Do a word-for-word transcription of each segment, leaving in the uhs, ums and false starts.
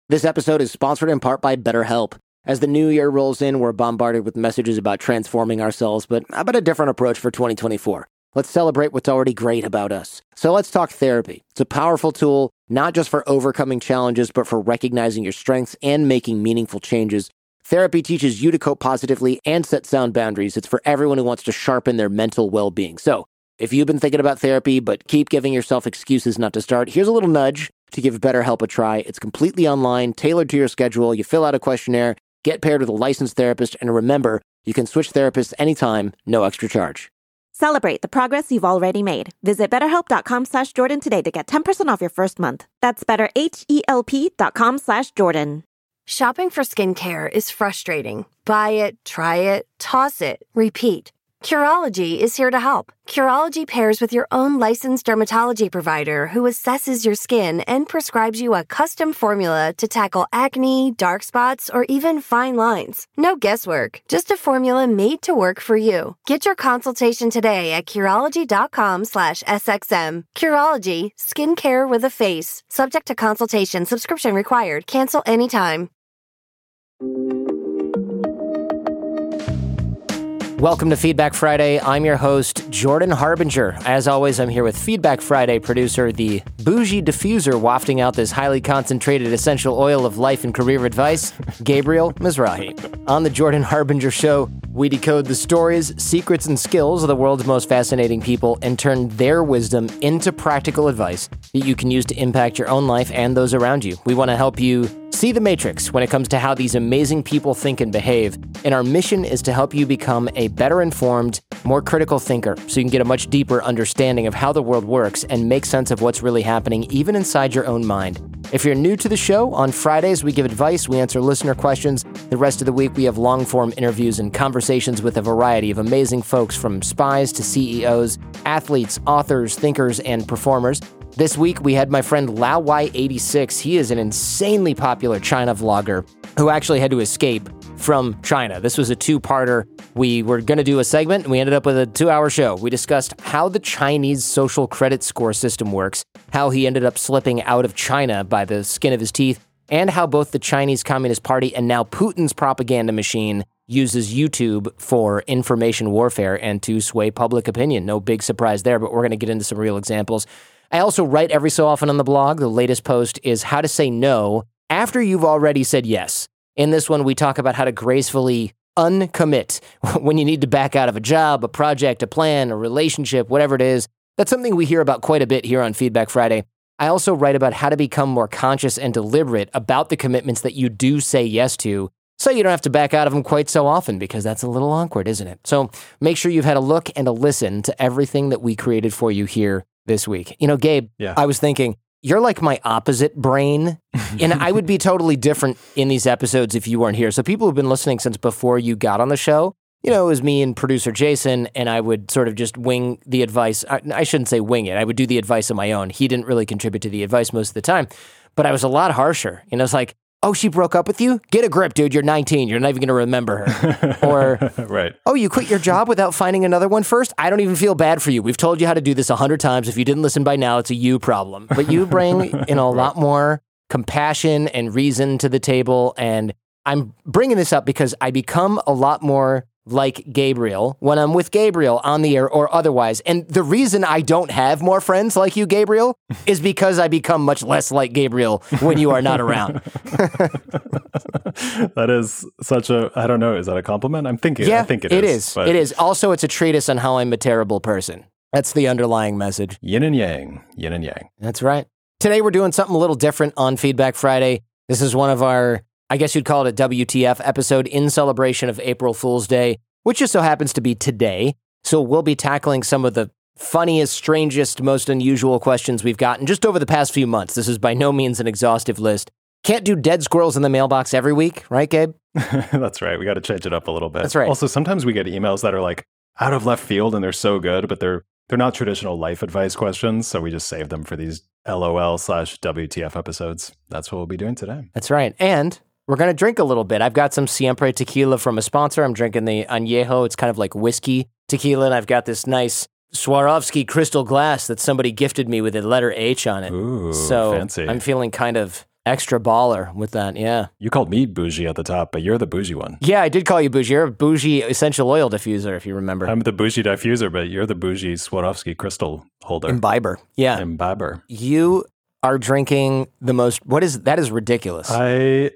This episode is sponsored in part by BetterHelp. As the new year rolls in, we're bombarded with messages about transforming ourselves, but how about a different approach for twenty twenty-four? Let's celebrate what's already great about us. So let's talk therapy. It's a powerful tool, not just for overcoming challenges, but for recognizing your strengths and making meaningful changes. Therapy teaches you to cope positively and set sound boundaries. It's for everyone who wants to sharpen their mental well-being. So if you've been thinking about therapy, but keep giving yourself excuses not to start, here's a little nudge to give BetterHelp a try. It's completely online, tailored to your schedule. You fill out a questionnaire, get paired with a licensed therapist, and remember, you can switch therapists anytime, no extra charge. Celebrate the progress you've already made. Visit betterhelp.com slash Jordan today to get ten percent off your first month. That's betterhelp.com slash Jordan. Shopping for skincare is frustrating. Buy it, try it, toss it, repeat. Curology is here to help. Curology pairs with your own licensed dermatology provider who assesses your skin and prescribes you a custom formula to tackle acne, dark spots, or even fine lines. No guesswork, just a formula made to work for you. Get your consultation today at Curology.com slash SXM. Curology, skincare with a face. Subject to consultation, subscription required. Cancel anytime. Welcome to Feedback Friday. I'm your host, Jordan Harbinger. As always, I'm here with Feedback Friday producer, the bougie diffuser wafting out this highly concentrated essential oil of life and career advice, Gabriel Mizrahi. On the Jordan Harbinger Show, we decode the stories, secrets, and skills of the world's most fascinating people and turn their wisdom into practical advice that you can use to impact your own life and those around you. We want to help you see the matrix when it comes to how these amazing people think and behave, and our mission is to help you become a better informed, more critical thinker so you can get a much deeper understanding of how the world works and make sense of what's really happening even inside your own mind. If you're new to the show, on Fridays we give advice, we answer listener questions. The rest of the week we have long-form interviews and conversations with a variety of amazing folks, from spies to C E Os, athletes, authors, thinkers, and performers. This week, we had my friend Lao Y eighty-six. He is an insanely popular China vlogger who actually had to escape from China. This was a two-parter. We were going to do a segment, and we ended up with a two-hour show. We discussed how the Chinese social credit score system works, how he ended up slipping out of China by the skin of his teeth, and how both the Chinese Communist Party and now Putin's propaganda machine uses YouTube for information warfare and to sway public opinion. No big surprise there, but we're going to get into some real examples. I also write every so often on the blog. The latest post is how to say no after you've already said yes. In this one, we talk about how to gracefully uncommit when you need to back out of a job, a project, a plan, a relationship, whatever it is. That's something we hear about quite a bit here on Feedback Friday. I also write about how to become more conscious and deliberate about the commitments that you do say yes to, so you don't have to back out of them quite so often, because that's a little awkward, isn't it? So make sure you've had a look and a listen to everything that we created for you here this week. You know, Gabe, yeah. I was thinking, you're like my opposite brain, and I would be totally different in these episodes if you weren't here. So people who've been listening since before you got on the show, you know, it was me and producer Jason, and I would sort of just wing the advice. I, I shouldn't say wing it. I would do the advice on my own. He didn't really contribute to the advice most of the time, but I was a lot harsher. You know, it's like, oh, she broke up with you? Get a grip, dude. You're nineteen. You're not even going to remember her. Or, right. Oh, you quit your job without finding another one first? I don't even feel bad for you. We've told you how to do this a hundred times. If you didn't listen by now, it's a you problem. But you bring, you know, a lot more compassion and reason to the table. And I'm bringing this up because I become a lot more like Gabriel when I'm with Gabriel on the air or otherwise. And the reason I don't have more friends like you, Gabriel, is because I become much less like Gabriel when you are not around. That is such a, I don't know, is that a compliment? I'm thinking, yeah, I think it, it is. is. But... It is. Also, it's a treatise on how I'm a terrible person. That's the underlying message. Yin and yang, yin and yang. That's right. Today, we're doing something a little different on Feedback Friday. This is one of our, I guess you'd call it a W T F episode in celebration of April Fool's Day, which just so happens to be today. So we'll be tackling some of the funniest, strangest, most unusual questions we've gotten just over the past few months. This is by no means an exhaustive list. Can't do dead squirrels in the mailbox every week, right, Gabe? That's right. We got to change it up a little bit. That's right. Also, sometimes we get emails that are like out of left field and they're so good, but they're they're not traditional life advice questions. So we just save them for these LOL slash W T F episodes. That's what we'll be doing today. That's right. And we're going to drink a little bit. I've got some Siempre tequila from a sponsor. I'm drinking the Añejo. It's kind of like whiskey tequila. And I've got this nice Swarovski crystal glass that somebody gifted me with a letter H on it. Ooh, so fancy. I'm feeling kind of Extra baller with that, yeah. You called me bougie at the top, but you're the bougie one. Yeah, I did call you bougie. You're a bougie essential oil diffuser, if you remember. I'm the bougie diffuser, but you're the bougie Swarovski crystal holder. Imbiber. Yeah. Imbiber. You are drinking the most, what is, that is ridiculous. I,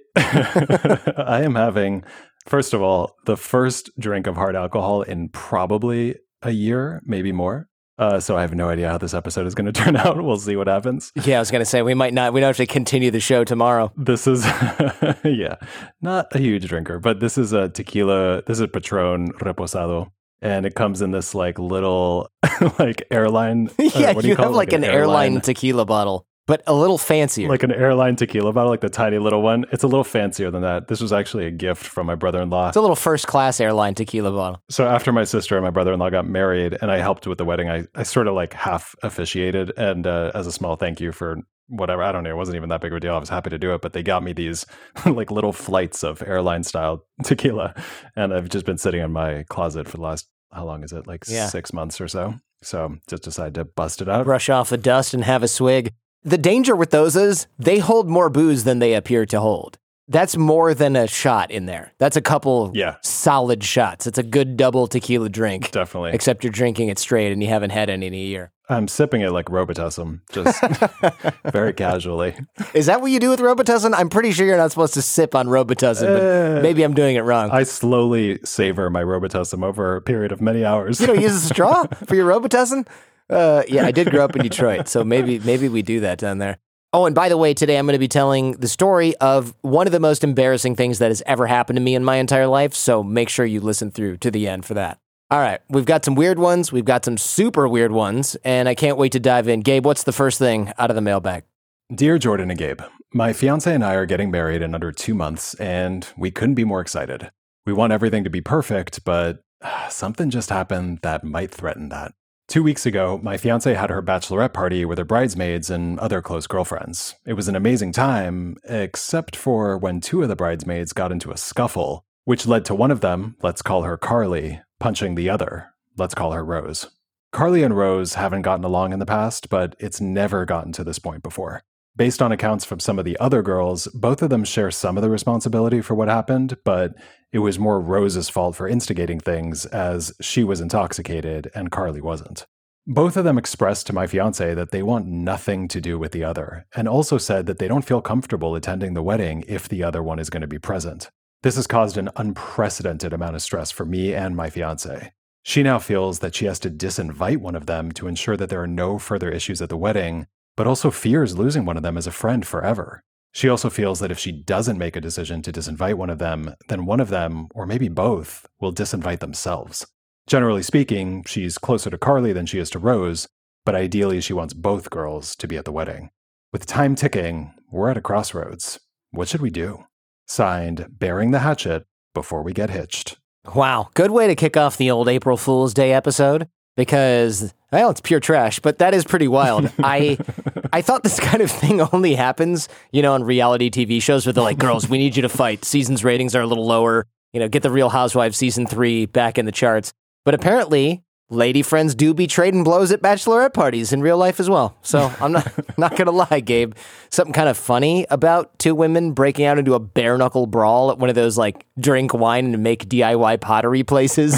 I am having, first of all, the first drink of hard alcohol in probably a year, maybe more. Uh, so I have no idea how this episode is going to turn out. We'll see what happens. Yeah, I was going to say, we might not, we don't have to continue the show tomorrow. This is, yeah, not a huge drinker, but this is a tequila, this is Patron Reposado. And it comes in this like little, like airline. Yeah, what do you, you call have it? like, like an, an airline, airline tequila bottle, but a little fancier. Like an airline tequila bottle, like the tiny little one. It's a little fancier than that. This was actually a gift from my brother-in-law. It's a little first-class airline tequila bottle. So after my sister and my brother-in-law got married and I helped with the wedding, I, I sort of like half officiated. And uh, as a small thank you for whatever, I don't know, it wasn't even that big of a deal. I was happy to do it, but they got me these like little flights of airline-style tequila. And I've just been sitting in my closet for the last, how long is it? Like yeah. six months or so. So just decided to bust it out. Brush off the dust and have a swig. The danger with those is they hold more booze than they appear to hold. That's more than a shot in there. That's a couple yeah. solid shots. It's a good double tequila drink. Definitely. Except you're drinking it straight and you haven't had any in a year. I'm sipping it like Robitussin, just very casually. Is that what you do with Robitussin? I'm pretty sure you're not supposed to sip on Robitussin, uh, but maybe I'm doing it wrong. I slowly savor my Robitussin over a period of many hours. You don't use a straw for your Robitussin? Uh, yeah, I did grow up in Detroit, so maybe maybe we do that down there. Oh, and by the way, today I'm going to be telling the story of one of the most embarrassing things that has ever happened to me in my entire life, so make sure you listen through to the end for that. All right, we've got some weird ones, we've got some super weird ones, and I can't wait to dive in. Gabe, what's the first thing out of the mailbag? Dear Jordan and Gabe, my fiance and I are getting married in under two months, and we couldn't be more excited. We want everything to be perfect, but uh, something just happened that might threaten that. Two weeks ago, my fiancée had her bachelorette party with her bridesmaids and other close girlfriends. It was an amazing time, except for when two of the bridesmaids got into a scuffle, which led to one of them, let's call her Carly, punching the other, let's call her Rose. Carly and Rose haven't gotten along in the past, but it's never gotten to this point before. Based on accounts from some of the other girls, both of them share some of the responsibility for what happened, but it was more Rose's fault for instigating things as she was intoxicated and Carly wasn't. Both of them expressed to my fiancé that they want nothing to do with the other, and also said that they don't feel comfortable attending the wedding if the other one is going to be present. This has caused an unprecedented amount of stress for me and my fiancé. She now feels that she has to disinvite one of them to ensure that there are no further issues at the wedding, but also fears losing one of them as a friend forever. She also feels that if she doesn't make a decision to disinvite one of them, then one of them, or maybe both, will disinvite themselves. Generally speaking, she's closer to Carly than she is to Rose, but ideally she wants both girls to be at the wedding. With time ticking, we're at a crossroads. What should we do? Signed, Bearing the Hatchet Before We Get Hitched. Wow, good way to kick off the old April Fool's Day episode. Because, well, it's pure trash, but that is pretty wild. I I thought this kind of thing only happens, you know, on reality T V shows where they're like, girls, we need you to fight. Season's ratings are a little lower. You know, get the Real Housewives season three back in the charts. But apparently, lady friends do be trading blows at bachelorette parties in real life as well. So I'm not not going to lie, Gabe. Something kind of funny about two women breaking out into a bare knuckle brawl at one of those like drink wine and make D I Y pottery places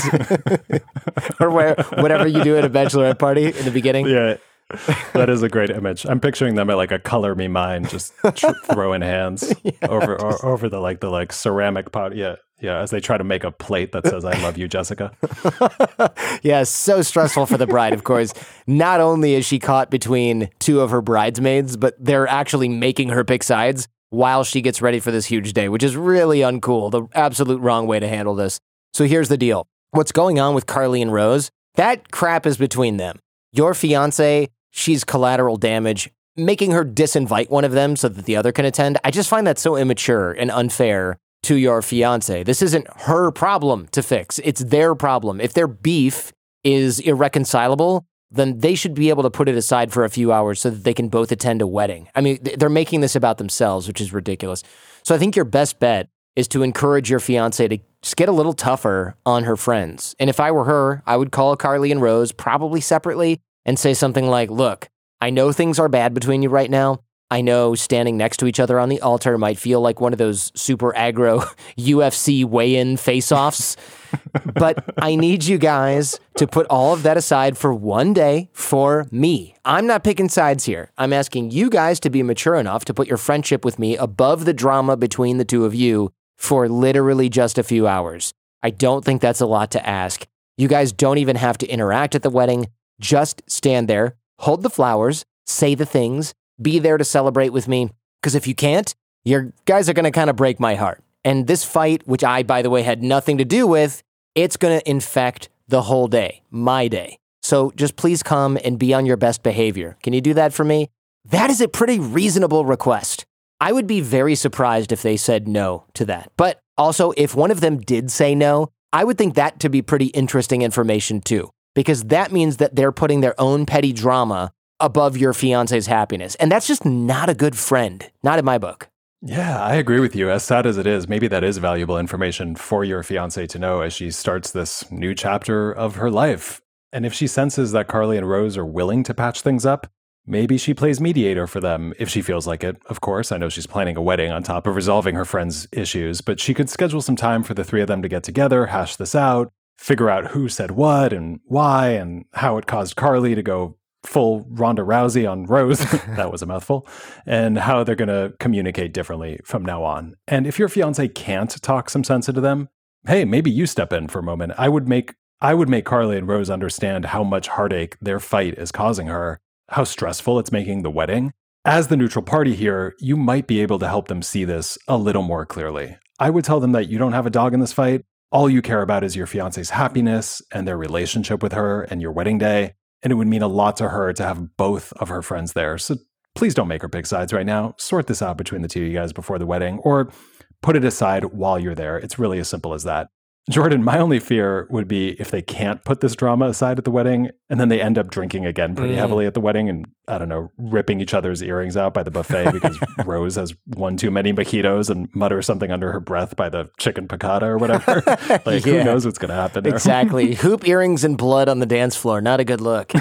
or where whatever you do at a bachelorette party in the beginning. Yeah. That is a great image. I'm picturing them at like a Color Me Mine, just tr- throwing hands yeah, over or, over the like the like ceramic pot. Yeah, yeah. As they try to make a plate that says "I love you, Jessica." Yeah, so stressful for the bride. Of course, not only is she caught between two of her bridesmaids, but they're actually making her pick sides while she gets ready for this huge day, which is really uncool. The absolute wrong way to handle this. So here's the deal: what's going on with Carly and Rose? That crap is between them. Your fiance, she's collateral damage, making her disinvite one of them so that the other can attend. I just find that so immature and unfair to your fiance. This isn't her problem to fix. It's their problem. If their beef is irreconcilable, then they should be able to put it aside for a few hours so that they can both attend a wedding. I mean, they're making this about themselves, which is ridiculous. So I think your best bet is to encourage your fiance to just get a little tougher on her friends. And if I were her, I would call Carly and Rose, probably separately, and say something like, look, I know things are bad between you right now. I know standing next to each other on the altar might feel like one of those super aggro U F C weigh-in face-offs, but I need you guys to put all of that aside for one day for me. I'm not picking sides here. I'm asking you guys to be mature enough to put your friendship with me above the drama between the two of you for literally just a few hours. I don't think that's a lot to ask. You guys don't even have to interact at the wedding. Just stand there, hold the flowers, say the things, be there to celebrate with me. Because if you can't, you guys are going to kind of break my heart. And this fight, which I, by the way, had nothing to do with, it's going to infect the whole day, my day. So just please come and be on your best behavior. Can you do that for me? That is a pretty reasonable request. I would be very surprised if they said no to that. But also, if one of them did say no, I would think that to be pretty interesting information too, because that means that they're putting their own petty drama above your fiance's happiness. And that's just not a good friend, not in my book. Yeah, I agree with you. As sad as it is, maybe that is valuable information for your fiance to know as she starts this new chapter of her life. And if she senses that Carly and Rose are willing to patch things up, maybe she plays mediator for them if she feels like it. Of course, I know she's planning a wedding on top of resolving her friend's issues, but she could schedule some time for the three of them to get together, hash this out, figure out who said what and why and how it caused Carly to go full Ronda Rousey on Rose. That was a mouthful. And how they're going to communicate differently from now on. And if your fiance can't talk some sense into them, hey, maybe you step in for a moment. I would make I would make Carly and Rose understand how much heartache their fight is causing her, how stressful it's making the wedding. As the neutral party here, you might be able to help them see this a little more clearly. I would tell them that you don't have a dog in this fight. All you care about is your fiance's happiness and their relationship with her and your wedding day. And it would mean a lot to her to have both of her friends there. So please don't make her pick sides right now. Sort this out between the two of you guys before the wedding, or put it aside while you're there. It's really as simple as that. Jordan, my only fear would be if they can't put this drama aside at the wedding and then they end up drinking again pretty mm. heavily at the wedding and, I don't know, ripping each other's earrings out by the buffet because Rose has one too many mojitos and mutters something under her breath by the chicken piccata or whatever. Like, yeah. Who knows what's going to happen there? Exactly. Hoop earrings and blood on the dance floor. Not a good look.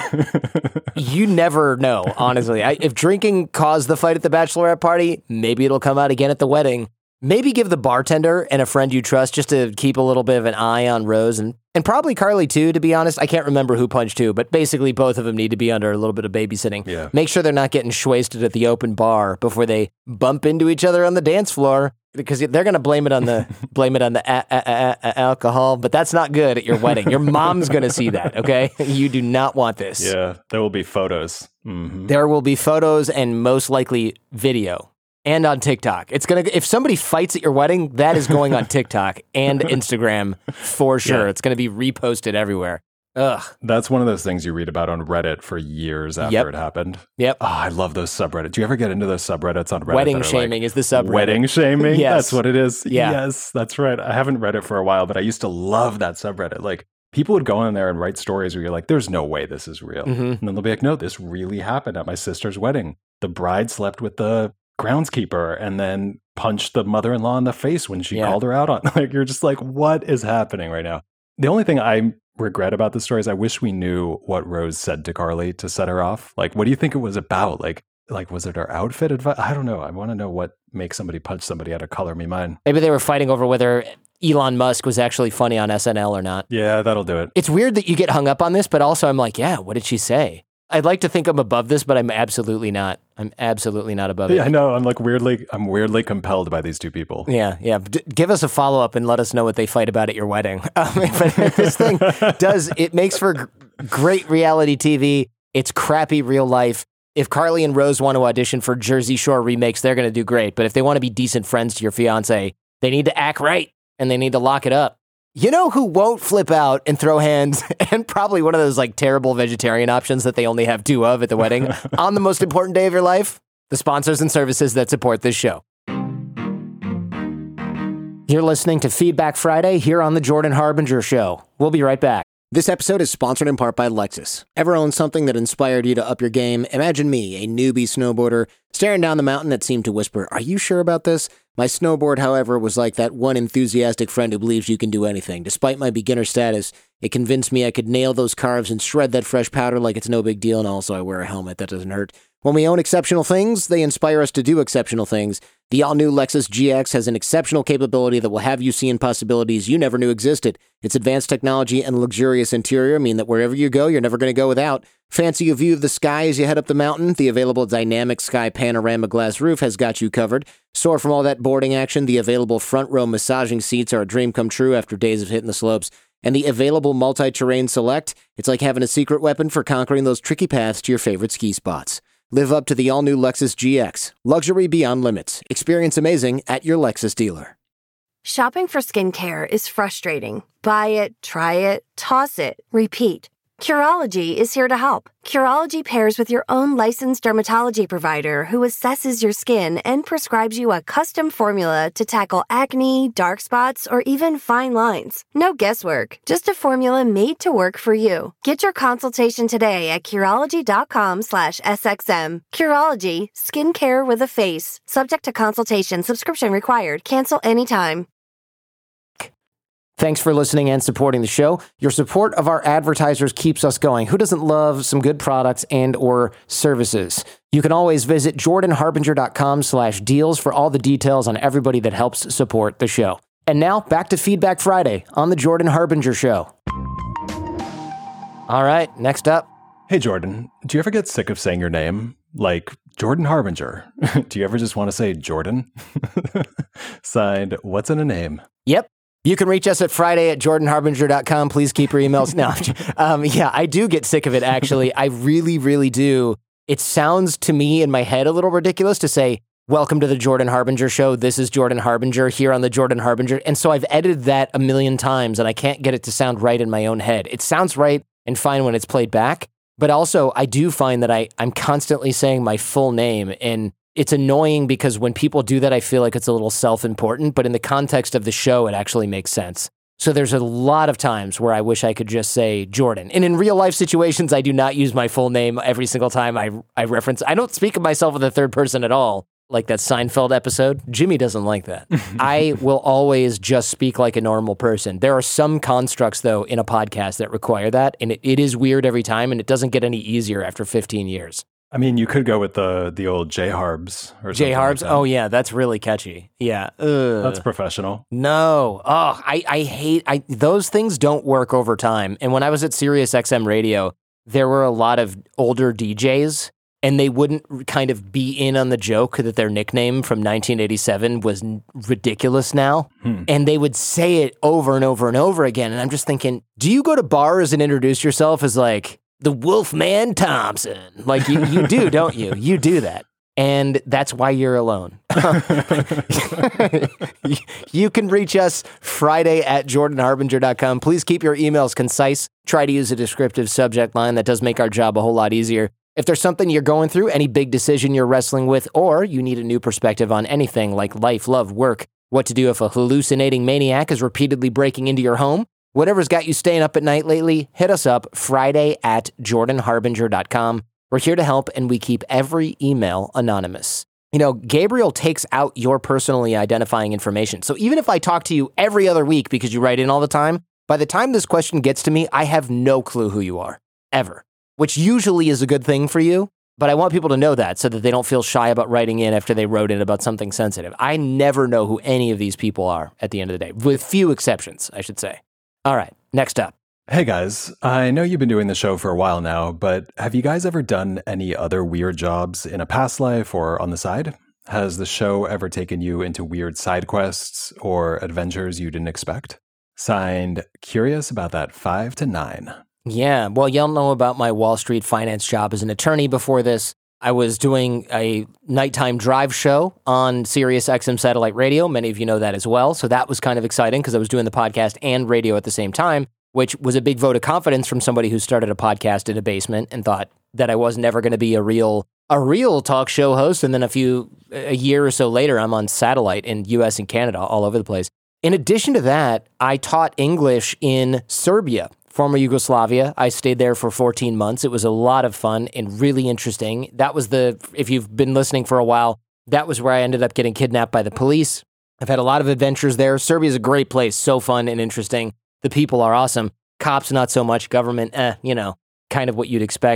You never know, honestly. I, if drinking caused the fight at the bachelorette party, maybe it'll come out again at the wedding. Maybe give the bartender and a friend you trust just to keep a little bit of an eye on Rose and, and probably Carly too, to be honest. I can't remember who punched who, but basically both of them need to be under a little bit of babysitting. Yeah. Make sure they're not getting shwasted at the open bar before they bump into each other on the dance floor, because they're going to blame it on the blame it on the a- a- a- a- alcohol, but that's not good at your wedding. Your mom's going to see that, okay? You do not want this. Yeah, there will be photos. Mm-hmm. There will be photos and most likely video. And on TikTok. It's gonna if somebody fights at your wedding, that is going on TikTok and Instagram for sure. Yeah. It's gonna be reposted everywhere. Ugh. That's one of those things you read about on Reddit for years after yep. it happened. Yep. Oh, I love those subreddits. Do you ever get into those subreddits on Reddit? Wedding shaming like, is the subreddit. Wedding shaming? Yes. That's what it is. Yeah. Yes, that's right. I haven't read it for a while, but I used to love that subreddit. Like, people would go in there and write stories where you're like, there's no way this is real. Mm-hmm. And then they'll be like, no, this really happened at my sister's wedding. The bride slept with the groundskeeper and then punched the mother-in-law in the face when she yeah. called her out on. Like, you're just like, what is happening right now? The only thing I regret about the story is I wish we knew what Rose said to Carly to set her off. Like, what do you think it was about? Like, like was it her outfit advice? I don't know. I want to know what makes somebody punch somebody out of Color Me Mine. Maybe they were fighting over whether Elon Musk was actually funny on S N L or not. Yeah, that'll do it. It's weird that you get hung up on this, but also I'm like, yeah, what did she say? I'd like to think I'm above this, but I'm absolutely not. I'm absolutely not above it. Yeah, I know. I'm like weirdly, I'm weirdly compelled by these two people. Yeah, yeah. D- give us a follow-up and let us know what they fight about at your wedding. Um, but this thing does, it makes for g- great reality T V. It's crappy real life. If Carly and Rose want to audition for Jersey Shore remakes, they're going to do great. But if they want to be decent friends to your fiance, they need to act right and they need to lock it up. You know who won't flip out and throw hands, and probably one of those like terrible vegetarian options that they only have two of at the wedding on the most important day of your life? The sponsors and services that support this show. You're listening to Feedback Friday here on the Jordan Harbinger Show. We'll be right back. This episode is sponsored in part by Lexus. Ever own something that inspired you to up your game? Imagine me, a newbie snowboarder, staring down the mountain that seemed to whisper, "Are you sure about this?" My snowboard, however, was like that one enthusiastic friend who believes you can do anything. Despite my beginner status, it convinced me I could nail those carves and shred that fresh powder like it's no big deal, and also I wear a helmet that doesn't hurt. When we own exceptional things, they inspire us to do exceptional things. The all-new Lexus G X has an exceptional capability that will have you seeing possibilities you never knew existed. Its advanced technology and luxurious interior mean that wherever you go, you're never going to go without. Fancy a view of the sky as you head up the mountain? The available dynamic sky panorama glass roof has got you covered. Sore from all that boarding action, the available front row massaging seats are a dream come true after days of hitting the slopes. And the available multi-terrain select, it's like having a secret weapon for conquering those tricky paths to your favorite ski spots. Live up to the all-new Lexus G X. Luxury beyond limits. Experience amazing at your Lexus dealer. Shopping for skincare is frustrating. Buy it, try it, toss it, repeat. Curology is here to help. Curology pairs with your own licensed dermatology provider who assesses your skin and prescribes you a custom formula to tackle acne, dark spots, or even fine lines. No guesswork, just a formula made to work for you. Get your consultation today at Curology.com slash SXM. Curology, skincare with a face. Subject to consultation, subscription required. Cancel anytime. Thanks for listening and supporting the show. Your support of our advertisers keeps us going. Who doesn't love some good products and or services? You can always visit jordanharbinger.com slash deals for all the details on everybody that helps support the show. And now back to Feedback Friday on the Jordan Harbinger Show. All right, next up. Hey, Jordan, do you ever get sick of saying your name? Like Jordan Harbinger. Do you ever just want to say Jordan? Signed, what's in a name? Yep. You can reach us at Friday at jordan harbinger dot com. Please keep your emails. No, um, yeah, I do get sick of it, actually. I really, really do. It sounds to me in my head a little ridiculous to say, welcome to the Jordan Harbinger Show. This is Jordan Harbinger here on the Jordan Harbinger. And so I've edited that a million times and I can't get it to sound right in my own head. It sounds right and fine when it's played back. But also, I do find that I, I'm constantly saying my full name, and it's annoying because when people do that, I feel like it's a little self-important, but in the context of the show, it actually makes sense. So there's a lot of times where I wish I could just say Jordan. And in real life situations, I do not use my full name every single time I, I reference. I don't speak of myself in the third person at all, like that Seinfeld episode. Jimmy doesn't like that. I will always just speak like a normal person. There are some constructs, though, in a podcast that require that, and it, it is weird every time, and it doesn't get any easier after fifteen years. I mean, you could go with the the old J-Harbs or something. J-Harbs? Like that. Oh, yeah, that's really catchy. Yeah. Ugh. That's professional. No. Oh, I, I hate, I those things don't work over time. And when I was at Sirius X M Radio, there were a lot of older D Js, and they wouldn't kind of be in on the joke that their nickname from nineteen eighty-seven was ridiculous now. Hmm. And they would say it over and over and over again. And I'm just thinking, do you go to bars and introduce yourself as like, the Wolfman Thompson? Like you, you do, don't you? You do that. And that's why you're alone. You can reach us Friday at jordan harbinger dot com. Please keep your emails concise. Try to use a descriptive subject line. That does make our job a whole lot easier. If there's something you're going through, any big decision you're wrestling with, or you need a new perspective on anything like life, love, work, what to do if a hallucinating maniac is repeatedly breaking into your home, whatever's got you staying up at night lately, hit us up Friday at jordan harbinger dot com. We're here to help, and we keep every email anonymous. You know, Gabriel takes out your personally identifying information. So even if I talk to you every other week because you write in all the time, by the time this question gets to me, I have no clue who you are, ever, which usually is a good thing for you. But I want people to know that so that they don't feel shy about writing in after they wrote in about something sensitive. I never know who any of these people are at the end of the day, with few exceptions, I should say. All right, next up. Hey guys, I know you've been doing the show for a while now, but have you guys ever done any other weird jobs in a past life or on the side? Has the show ever taken you into weird side quests or adventures you didn't expect? Signed, curious about that five to nine. Yeah, well, y'all know about my Wall Street finance job as an attorney before this. I was doing a nighttime drive show on Sirius X M satellite radio. Many of you know that as well. So that was kind of exciting because I was doing the podcast and radio at the same time, which was a big vote of confidence from somebody who started a podcast in a basement and thought that I was never going to be a real a real talk show host. And then a few, a year or so later, I'm on satellite in U S and Canada, all over the place. In addition to that, I taught English in Serbia, former Yugoslavia. I stayed there for fourteen months. It was a lot of fun and really interesting. That was the, if you've been listening for a while, that was where I ended up getting kidnapped by the police. I've had a lot of adventures there. Serbia is a great place, so fun and interesting. The people are awesome. Cops, not so much. Government, eh, you know, kind of what you'd expect.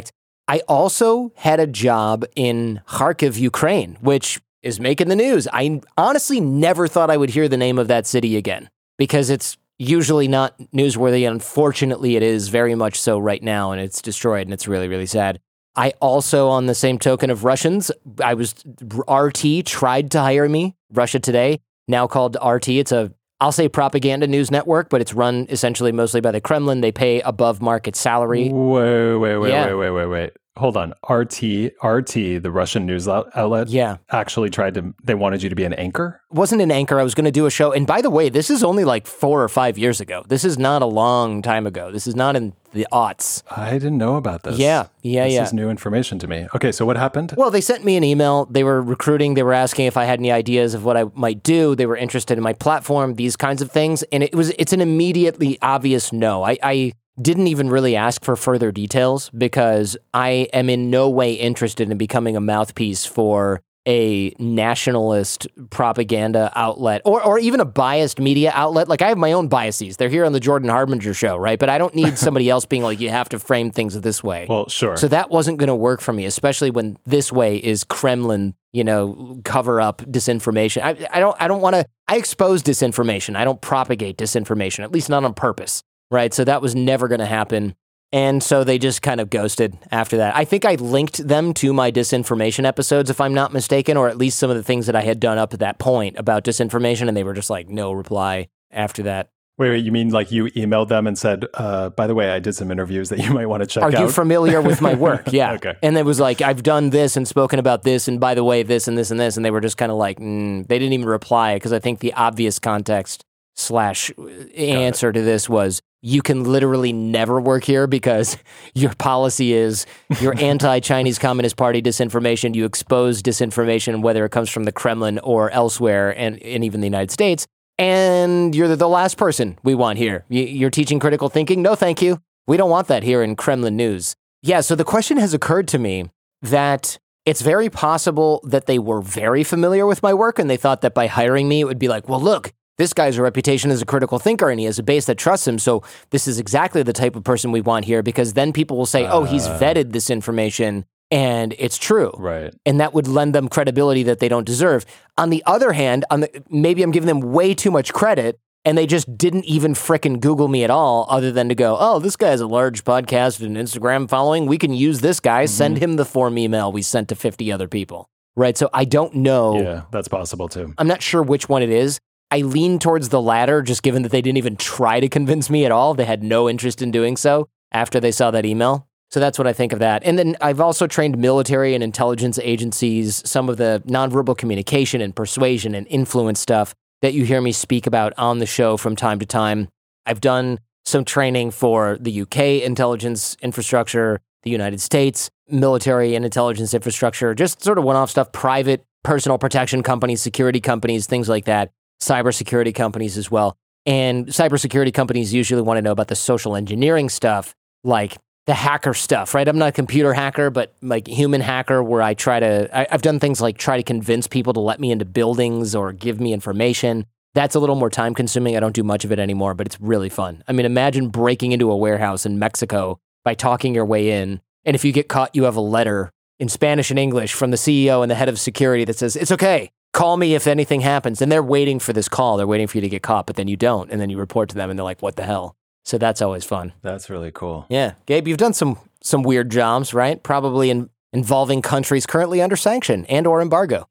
I also had a job in Kharkiv, Ukraine, which is making the news. I honestly never thought I would hear the name of that city again because it's usually not newsworthy. Unfortunately, it is very much so right now, and it's destroyed, and it's really, really sad. I also, on the same token of Russians, I was, R T tried to hire me, Russia Today, now called R T. It's a, I'll say propaganda news network, but it's run essentially mostly by the Kremlin. They pay above market salary. Wait, wait, wait, Yeah. wait, wait, wait, wait. Hold on. R T, R T, the Russian news out- outlet, Yeah. actually tried to, they wanted you to be an anchor? Wasn't an anchor. I was going to do a show. And by the way, this is only like four or five years ago. This is not a long time ago. This is not in the aughts. I didn't know about this. Yeah, yeah, this yeah. This is new information to me. Okay, so what happened? Well, they sent me an email. They were recruiting. They were asking if I had any ideas of what I might do. They were interested in my platform, these kinds of things. And it was, it's an immediately obvious no. I, I didn't even really ask for further details because I am in no way interested in becoming a mouthpiece for a nationalist propaganda outlet or or even a biased media outlet. Like, I have my own biases. They're here on the Jordan Harbinger show, right? But I don't need somebody else being like, you have to frame things this way. Well, sure. So that wasn't going to work for me, especially when this way is Kremlin, you know, cover up disinformation. I, I don't I don't want to, I expose disinformation. I don't propagate disinformation, at least not on purpose, right? So that was never going to happen. And so they just kind of ghosted after that. I think I linked them to my disinformation episodes, if I'm not mistaken, or at least some of the things that I had done up at that point about disinformation, and they were just like, no reply after that. Wait, wait, you mean like you emailed them and said, uh, by the way, I did some interviews that you might want to check Are out? Are you familiar with my work? Yeah. Okay. And it was like, I've done this and spoken about this, and by the way, this and this and this, and they were just kind of like, mm, they didn't even reply, because I think the obvious context slash answer to this was, you can literally never work here because your policy is you're anti-Chinese Communist Party disinformation. You expose disinformation, whether it comes from the Kremlin or elsewhere, and, and even the United States. And you're the, the last person we want here. You, you're teaching critical thinking? No, thank you. We don't want that here in Kremlin news. Yeah, so the question has occurred to me that it's very possible that they were very familiar with my work, and they thought that by hiring me, it would be like, well, look, this guy's a reputation as a critical thinker, and he has a base that trusts him. So this is exactly the type of person we want here, because then people will say, oh, he's vetted this information and it's true. Right. And that would lend them credibility that they don't deserve. On the other hand, on the, maybe I'm giving them way too much credit, and they just didn't even frickin' Google me at all, other than to go, oh, this guy has a large podcast and Instagram following. We can use this guy. Mm-hmm. Send him the form email we sent to fifty other people. Right. So I don't know. Yeah, that's possible too. I'm not sure which one it is. I lean towards the latter, just given that they didn't even try to convince me at all. They had no interest in doing so after they saw that email. So that's what I think of that. And then I've also trained military and intelligence agencies, some of the nonverbal communication and persuasion and influence stuff that you hear me speak about on the show from time to time. I've done some training for the U K intelligence infrastructure, the United States military and intelligence infrastructure, just sort of one-off stuff, private personal protection companies, security companies, things like that. Cybersecurity companies as well. And cybersecurity companies usually want to know about the social engineering stuff, like the hacker stuff, right? I'm not a computer hacker, but like human hacker, where I try to, I, I've done things like try to convince people to let me into buildings or give me information. That's a little more time consuming. I don't do much of it anymore, but it's really fun. I mean, imagine breaking into a warehouse in Mexico by talking your way in. And if you get caught, you have a letter in Spanish and English from the C E O and the head of security that says, it's okay. Call me if anything happens. And they're waiting for this call. They're waiting for you to get caught, but then you don't. And then you report to them and they're like, what the hell? So that's always fun. That's really cool. Yeah. Gabe, you've done some some weird jobs, right? Probably in, involving countries currently under sanction and or embargo.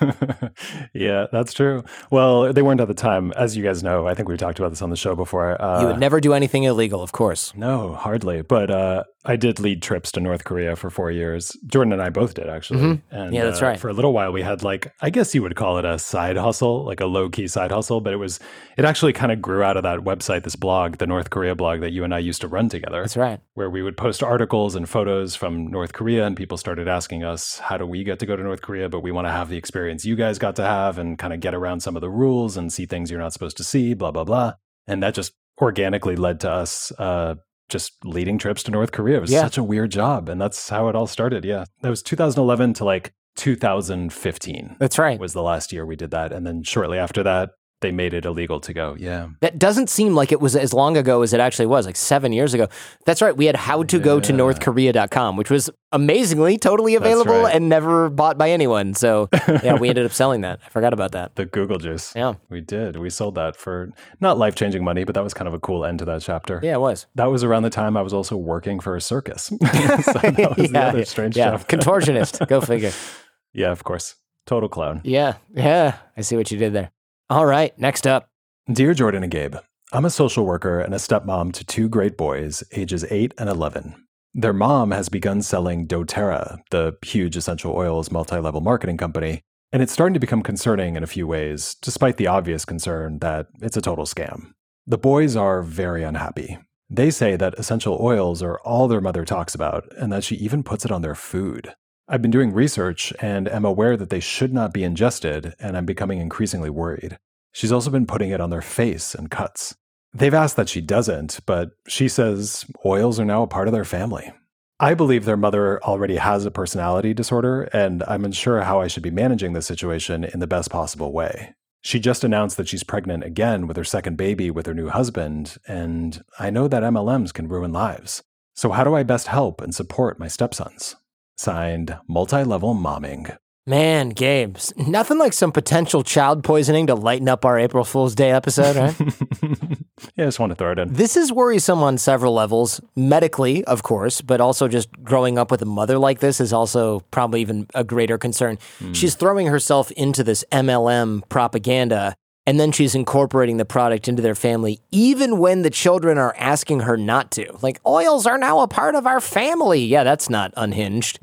Yeah, that's true. Well, they weren't at the time. As you guys know, I think we talked about this on the show before. Uh, you would never do anything illegal, of course. No, hardly. But uh, I did lead trips to North Korea for four years. Jordan and I both did, actually. Mm-hmm. And, yeah, that's uh, right. For a little while, we had like, I guess you would call it a side hustle, like a low-key side hustle. But it was, it actually kind of grew out of that website, this blog, the North Korea blog that you and I used to run together. That's right. Where we would post articles and photos from North Korea, and people started asking us, how do we get to go to North Korea? But we want to have the experience you guys got to have and kind of get around some of the rules and see things you're not supposed to see, blah, blah, blah. And that just organically led to us uh, just leading trips to North Korea. It was yeah. such a weird job. And that's how it all started. Yeah. That was two thousand eleven to like two thousand fifteen. That's right. Was the last year we did that. And then shortly after that, they made it illegal to go. Yeah. That doesn't seem like it was as long ago as it actually was, like seven years ago. That's right. We had how to go to north korea dot com, which was amazingly totally available right. and never bought by anyone. So yeah, we ended up selling that. I forgot about that. The Google juice. Yeah. We did. We sold that for not life-changing money, but that was kind of a cool end to that chapter. Yeah, it was. That was around the time I was also working for a circus. So that was yeah, the other strange yeah. stuff. Contortionist. Go figure. Yeah, of course. Total clown. Yeah. Yeah. I see what you did there. All right, next up. Dear Jordan and Gabe, I'm a social worker and a stepmom to two great boys, ages eight and eleven. Their mom has begun selling doTERRA, the huge essential oils multi-level marketing company, and it's starting to become concerning in a few ways, despite the obvious concern that it's a total scam. The boys are very unhappy. They say that essential oils are all their mother talks about, and that she even puts it on their food. I've been doing research and am aware that they should not be ingested, and I'm becoming increasingly worried. She's also been putting it on their face and cuts. They've asked that she doesn't, but she says oils are now a part of their family. I believe their mother already has a personality disorder, and I'm unsure how I should be managing this situation in the best possible way. She just announced that she's pregnant again with her second baby with her new husband, and I know that M L Ms can ruin lives. So how do I best help and support my stepsons? Signed, Multi-Level Momming. Man, Gabe, nothing like some potential child poisoning to lighten up our April Fool's Day episode, right? Yeah, I just want to throw it in. This is worrisome on several levels. Medically, of course, but also just growing up with a mother like this is also probably even a greater concern. Mm. She's throwing herself into this M L M propaganda, and then she's incorporating the product into their family, even when the children are asking her not to. Like, oils are now a part of our family. Yeah, that's not unhinged.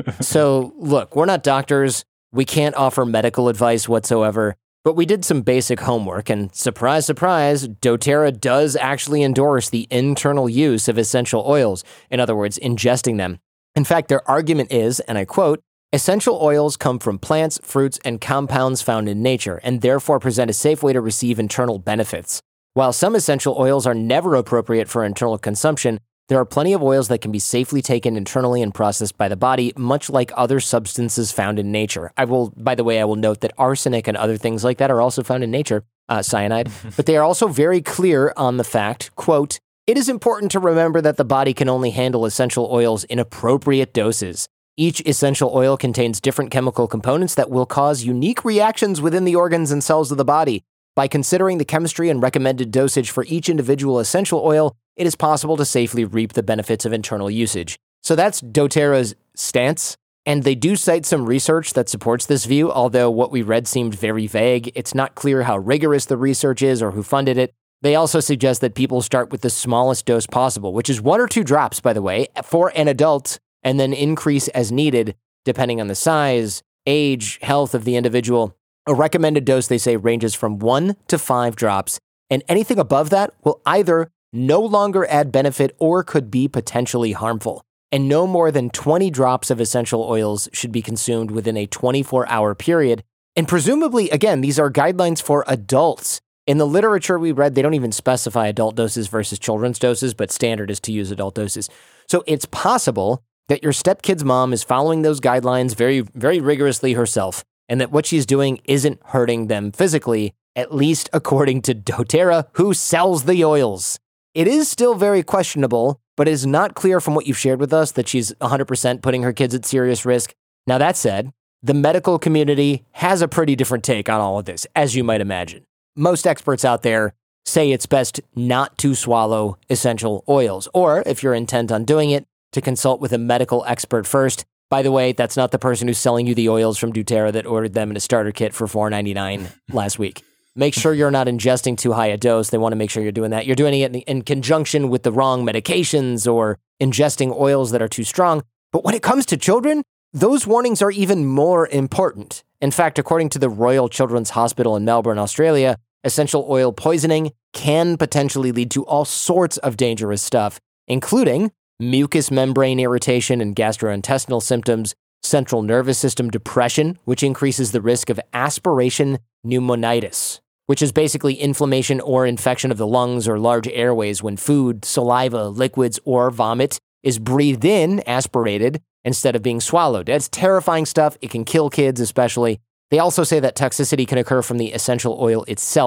So, look, we're not doctors. We can't offer medical advice whatsoever. But we did some basic homework, and surprise, surprise, doTERRA does actually endorse the internal use of essential oils. In other words, ingesting them. In fact, their argument is, and I quote, essential oils come from plants, fruits, and compounds found in nature, and therefore present a safe way to receive internal benefits. While some essential oils are never appropriate for internal consumption, there are plenty of oils that can be safely taken internally and processed by the body, much like other substances found in nature. I will, by the way, I will note that arsenic and other things like that are also found in nature, uh, cyanide, but they are also very clear on the fact, quote, it is important to remember that the body can only handle essential oils in appropriate doses. Each essential oil contains different chemical components that will cause unique reactions within the organs and cells of the body. By considering the chemistry and recommended dosage for each individual essential oil, it is possible to safely reap the benefits of internal usage. So that's doTERRA's stance, and they do cite some research that supports this view, although what we read seemed very vague. It's not clear how rigorous the research is or who funded it. They also suggest that people start with the smallest dose possible, which is one or two drops, by the way, for an adult, and then increase as needed, depending on the size, age, health of the individual. A recommended dose, they say, ranges from one to five drops, and anything above that will either no longer add benefit or could be potentially harmful. And no more than twenty drops of essential oils should be consumed within a twenty-four hour period. And presumably, again, these are guidelines for adults. In the literature we read, they don't even specify adult doses versus children's doses, but standard is to use adult doses. So it's possible that your stepkid's mom is following those guidelines very, very rigorously herself, and that what she's doing isn't hurting them physically, at least according to doTERRA, who sells the oils. It is still very questionable, but it is not clear from what you've shared with us that she's one hundred percent putting her kids at serious risk. Now, that said, the medical community has a pretty different take on all of this, as you might imagine. Most experts out there say it's best not to swallow essential oils, or if you're intent on doing it, to consult with a medical expert first. By the way, that's not the person who's selling you the oils from doTERRA that ordered them in a starter kit for four ninety-nine last week. Make sure you're not ingesting too high a dose. They want to make sure you're doing that. You're doing it in, in conjunction with the wrong medications or ingesting oils that are too strong. But when it comes to children, those warnings are even more important. In fact, according to the Royal Children's Hospital in Melbourne, Australia, essential oil poisoning can potentially lead to all sorts of dangerous stuff, including mucous membrane irritation and gastrointestinal symptoms, central nervous system depression, which increases the risk of aspiration pneumonitis, which is basically inflammation or infection of the lungs or large airways when food, saliva, liquids, or vomit is breathed in, aspirated, instead of being swallowed. That's terrifying stuff. It can kill kids especially. They also say that toxicity can occur from the essential oil itself,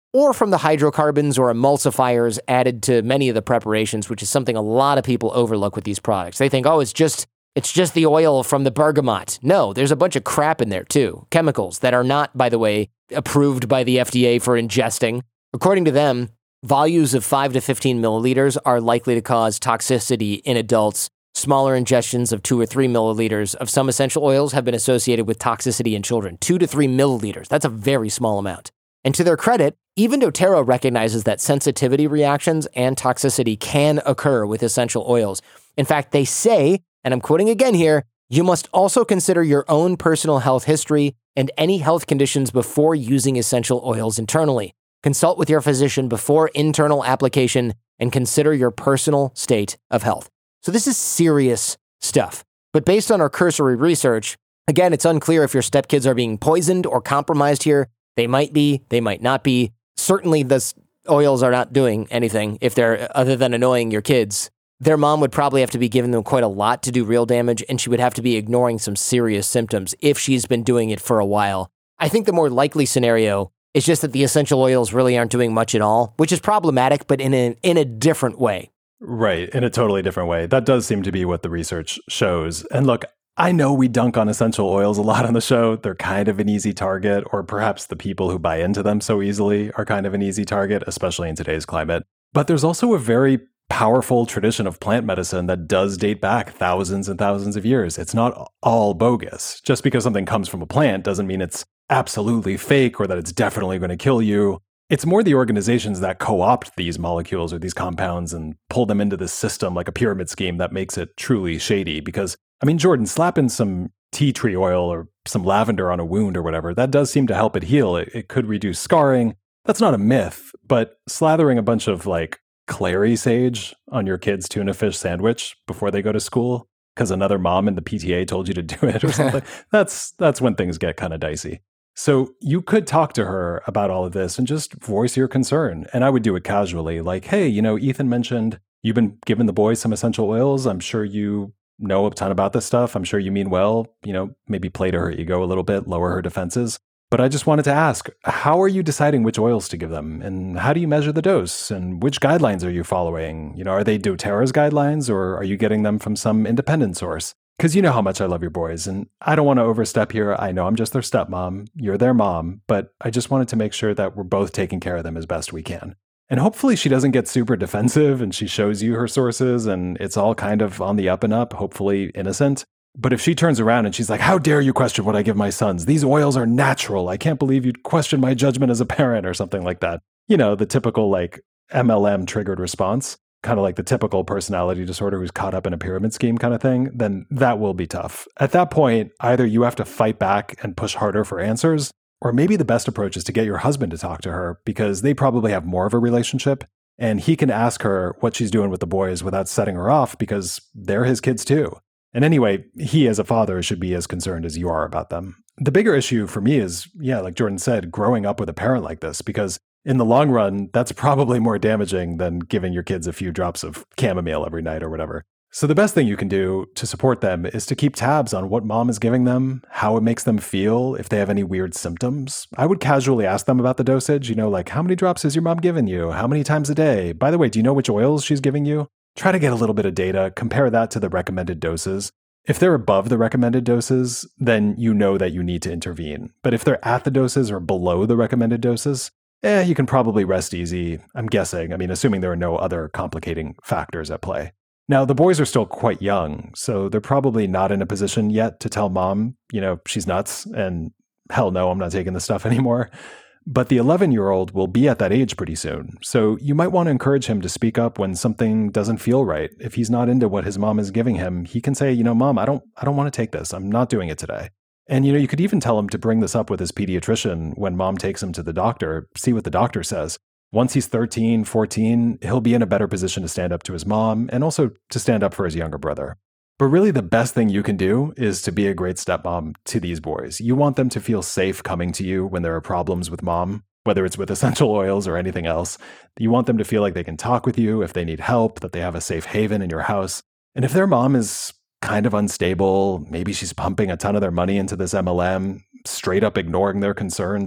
or from the hydrocarbons or emulsifiers added to many of the preparations, which is something a lot of people overlook with these products. They think, oh, it's just it's just the oil from the bergamot. No, there's a bunch of crap in there too. Chemicals that are not, by the way, approved by the F D A for ingesting. According to them, volumes of five to fifteen milliliters are likely to cause toxicity in adults. Smaller ingestions of two or three milliliters of some essential oils have been associated with toxicity in children. Two to three milliliters. That's a very small amount. And to their credit, even doTERRA recognizes that sensitivity reactions and toxicity can occur with essential oils. In fact, they say, and I'm quoting again here, you must also consider your own personal health history and any health conditions before using essential oils internally. Consult with your physician before internal application and consider your personal state of health. So this is serious stuff. But based on our cursory research, again, it's unclear if your stepkids are being poisoned or compromised here. They might be, they might not be. Certainly the oils are not doing anything if they're other than annoying your kids. Their mom would probably have to be giving them quite a lot to do real damage, and she would have to be ignoring some serious symptoms if she's been doing it for a while. I think the more likely scenario is just that the essential oils really aren't doing much at all, which is problematic, but in a, in a different way. Right, in a totally different way. That does seem to be what the research shows. And look, I know we dunk on essential oils a lot on the show. They're kind of an easy target, or perhaps the people who buy into them so easily are kind of an easy target, especially in today's climate. But there's also a very powerful tradition of plant medicine that does date back thousands and thousands of years. It's not all bogus. Just because something comes from a plant doesn't mean it's absolutely fake or that it's definitely going to kill you. It's more the organizations that co-opt these molecules or these compounds and pull them into this system like a pyramid scheme that makes it truly shady. Because, I mean, Jordan, slapping some tea tree oil or some lavender on a wound or whatever, that does seem to help it heal. It, it could reduce scarring. That's not a myth, but slathering a bunch of like clary sage on your kid's tuna fish sandwich before they go to school because another mom in the P T A told you to do it or something, that's that's when things get kind of dicey. So you could talk to her about all of this and just voice your concern. And I would do it casually, like, hey, you know, Ethan mentioned you've been giving the boys some essential oils. I'm sure you know a ton about this stuff. I'm sure you mean well, you know, maybe play to her ego a little bit, lower her defenses. But I just wanted to ask, how are you deciding which oils to give them? And how do you measure the dose? And which guidelines are you following? You know, are they doTERRA's guidelines or are you getting them from some independent source? Because you know how much I love your boys, and I don't want to overstep here. I know I'm just their stepmom. You're their mom, but I just wanted to make sure that we're both taking care of them as best we can. And hopefully she doesn't get super defensive and she shows you her sources and it's all kind of on the up and up, hopefully innocent. But if she turns around and she's like, how dare you question what I give my sons? These oils are natural. I can't believe you'd question my judgment as a parent or something like that. You know, the typical like M L M triggered response. Kind of like the typical personality disorder who's caught up in a pyramid scheme kind of thing, then that will be tough. At that point, either you have to fight back and push harder for answers, or maybe the best approach is to get your husband to talk to her because they probably have more of a relationship and he can ask her what she's doing with the boys without setting her off because they're his kids too. And anyway, he as a father should be as concerned as you are about them. The bigger issue for me is, yeah, like Jordan said, growing up with a parent like this, because in the long run, that's probably more damaging than giving your kids a few drops of chamomile every night or whatever. So the best thing you can do to support them is to keep tabs on what mom is giving them, how it makes them feel, if they have any weird symptoms. I would casually ask them about the dosage, you know, like, how many drops is your mom giving you? How many times a day? By the way, do you know which oils she's giving you? Try to get a little bit of data, compare that to the recommended doses. If they're above the recommended doses, then you know that you need to intervene. But if they're at the doses or below the recommended doses, eh, you can probably rest easy, I'm guessing. I mean, assuming there are no other complicating factors at play. Now, the boys are still quite young, so they're probably not in a position yet to tell mom, you know, she's nuts, and hell no, I'm not taking this stuff anymore. But the eleven-year-old will be at that age pretty soon, so you might want to encourage him to speak up when something doesn't feel right. If he's not into what his mom is giving him, he can say, you know, Mom, I don't, I don't want to take this. I'm not doing it today. And, you know, you could even tell him to bring this up with his pediatrician when mom takes him to the doctor, see what the doctor says. Once he's thirteen, fourteen, he'll be in a better position to stand up to his mom and also to stand up for his younger brother. But really the best thing you can do is to be a great stepmom to these boys. You want them to feel safe coming to you when there are problems with mom, whether it's with essential oils or anything else. You want them to feel like they can talk with you if they need help, that they have a safe haven in your house. And if their mom is kind of unstable, maybe she's pumping a ton of their money into this M L M, straight up ignoring their concerns,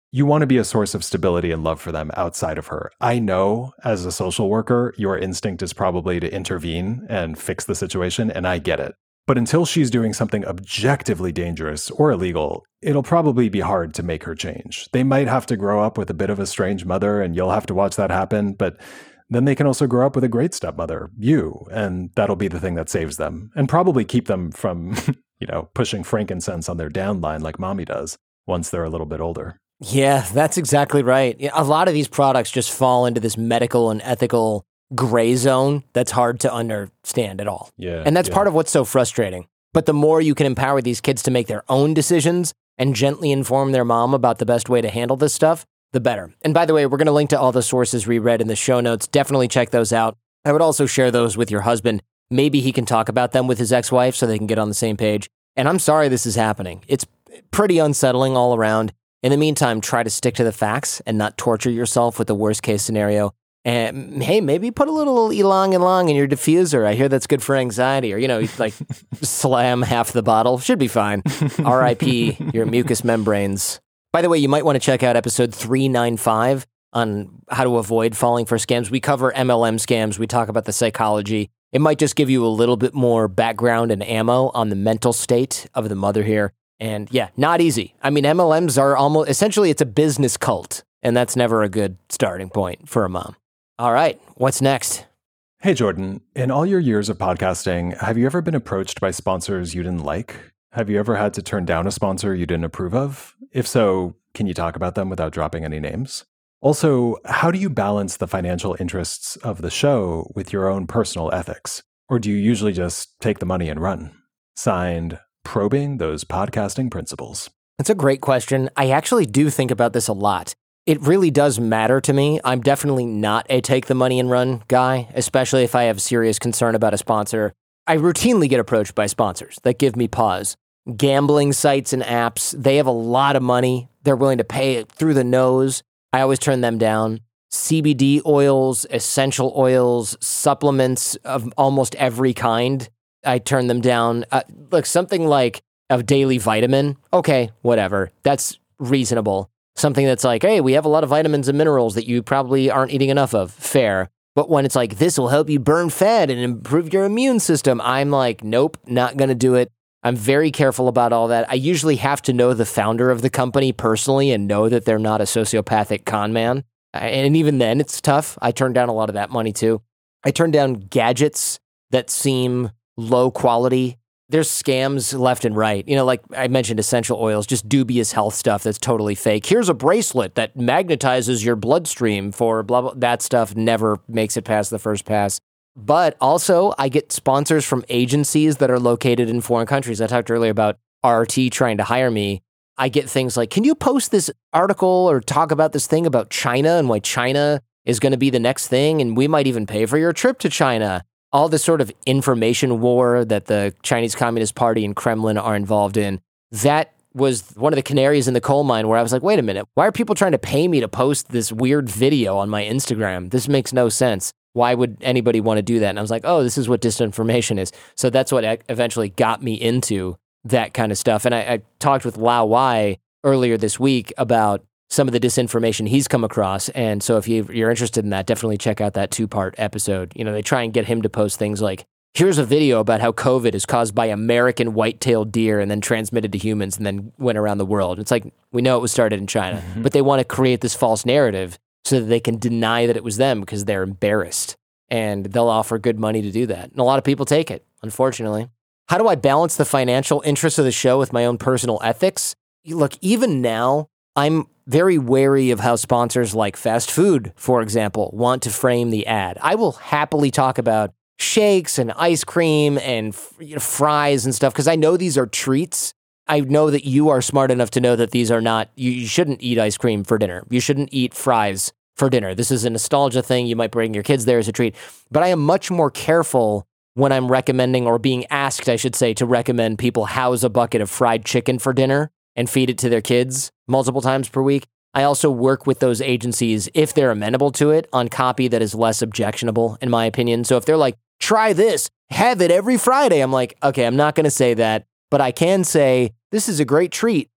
You want to be a source of stability and love for them outside of her. I know as a social worker, your instinct is probably to intervene and fix the situation, and I get it. But until she's doing something objectively dangerous or illegal, it'll probably be hard to make her change. They might have to grow up with a bit of a strange mother, and you'll have to watch that happen, but then they can also grow up with a great stepmother, you, and that'll be the thing that saves them, and probably keep them from, you know, pushing frankincense on their downline like mommy does once they're a little bit older. Yeah, that's exactly right. A lot of these products just fall into this medical and ethical gray zone that's hard to understand at all. Yeah, and that's yeah. part of what's so frustrating. But the more you can empower these kids to make their own decisions and gently inform their mom about the best way to handle this stuff, the better. And by the way, we're going to link to all the sources we read in the show notes. Definitely check those out. I would also share those with your husband. Maybe he can talk about them with his ex-wife so they can get on the same page. And I'm sorry this is happening. It's pretty unsettling all around. In the meantime, try to stick to the facts and not torture yourself with the worst case scenario. And hey, maybe put a little ylang ylang in your diffuser. I hear that's good for anxiety. Or, you know, like slam half the bottle. Should be fine. R I P your mucous membranes. By the way, you might want to check out episode three ninety-five on how to avoid falling for scams. We cover M L M scams. We talk about the psychology. It might just give you a little bit more background and ammo on the mental state of the mother here. And yeah, not easy. I mean, M L Ms are almost, essentially it's a business cult, and that's never a good starting point for a mom. All right, what's next? Hey, Jordan, in all your years of podcasting, have you ever been approached by sponsors you didn't like? Have you ever had to turn down a sponsor you didn't approve of? If so, can you talk about them without dropping any names? Also, how do you balance the financial interests of the show with your own personal ethics? Or do you usually just take the money and run? Signed, Probing Those Podcasting Principles. That's a great question. I actually do think about this a lot. It really does matter to me. I'm definitely not a take the money and run guy, especially if I have serious concern about a sponsor. I routinely get approached by sponsors that give me pause. Gambling sites and apps, they have a lot of money. They're willing to pay it through the nose. I always turn them down. C B D oils, essential oils, supplements of almost every kind, I turn them down. Uh, look, something like a daily vitamin, okay, whatever. That's reasonable. Something that's like, hey, we have a lot of vitamins and minerals that you probably aren't eating enough of, fair. But when it's like, this will help you burn fat and improve your immune system, I'm like, nope, not going to do it. I'm very careful about all that. I usually have to know the founder of the company personally and know that they're not a sociopathic con man. And even then, it's tough. I turn down a lot of that money too. I turn down gadgets that seem low quality. There's scams left and right. You know, like I mentioned, essential oils, just dubious health stuff that's totally fake. Here's a bracelet that magnetizes your bloodstream for blah, blah. That stuff never makes it past the first pass. But also, I get sponsors from agencies that are located in foreign countries. I talked earlier about R T trying to hire me. I get things like, can you post this article or talk about this thing about China and why China is going to be the next thing? And we might even pay for your trip to China. All this sort of information war that the Chinese Communist Party and Kremlin are involved in, that was one of the canaries in the coal mine where I was like, wait a minute, why are people trying to pay me to post this weird video on my Instagram? This makes no sense. Why would anybody want to do that? And I was like, oh, this is what disinformation is. So that's what eventually got me into that kind of stuff. And I, I talked with Lao Wai earlier this week about some of the disinformation he's come across. And so if you, you're interested in that, definitely check out that two-part episode. You know, they try and get him to post things like, here's a video about how COVID is caused by American white-tailed deer and then transmitted to humans and then went around the world. It's like, we know it was started in China, mm-hmm. but they want to create this false narrative so that they can deny that it was them because they're embarrassed. And they'll offer good money to do that. And a lot of people take it, unfortunately. How do I balance the financial interests of the show with my own personal ethics? Look, even now, I'm very wary of how sponsors like fast food, for example, want to frame the ad. I will happily talk about shakes and ice cream and you know, fries and stuff because I know these are treats. I know that you are smart enough to know that these are not, you, you shouldn't eat ice cream for dinner. You shouldn't eat fries for dinner. This is a nostalgia thing. You might bring your kids there as a treat. But I am much more careful when I'm recommending or being asked, I should say, to recommend people house a bucket of fried chicken for dinner and feed it to their kids multiple times per week. I also work with those agencies, if they're amenable to it, on copy that is less objectionable, in my opinion. So if they're like, try this, have it every Friday, I'm like, okay, I'm not going to say that, but I can say, this is a great treat.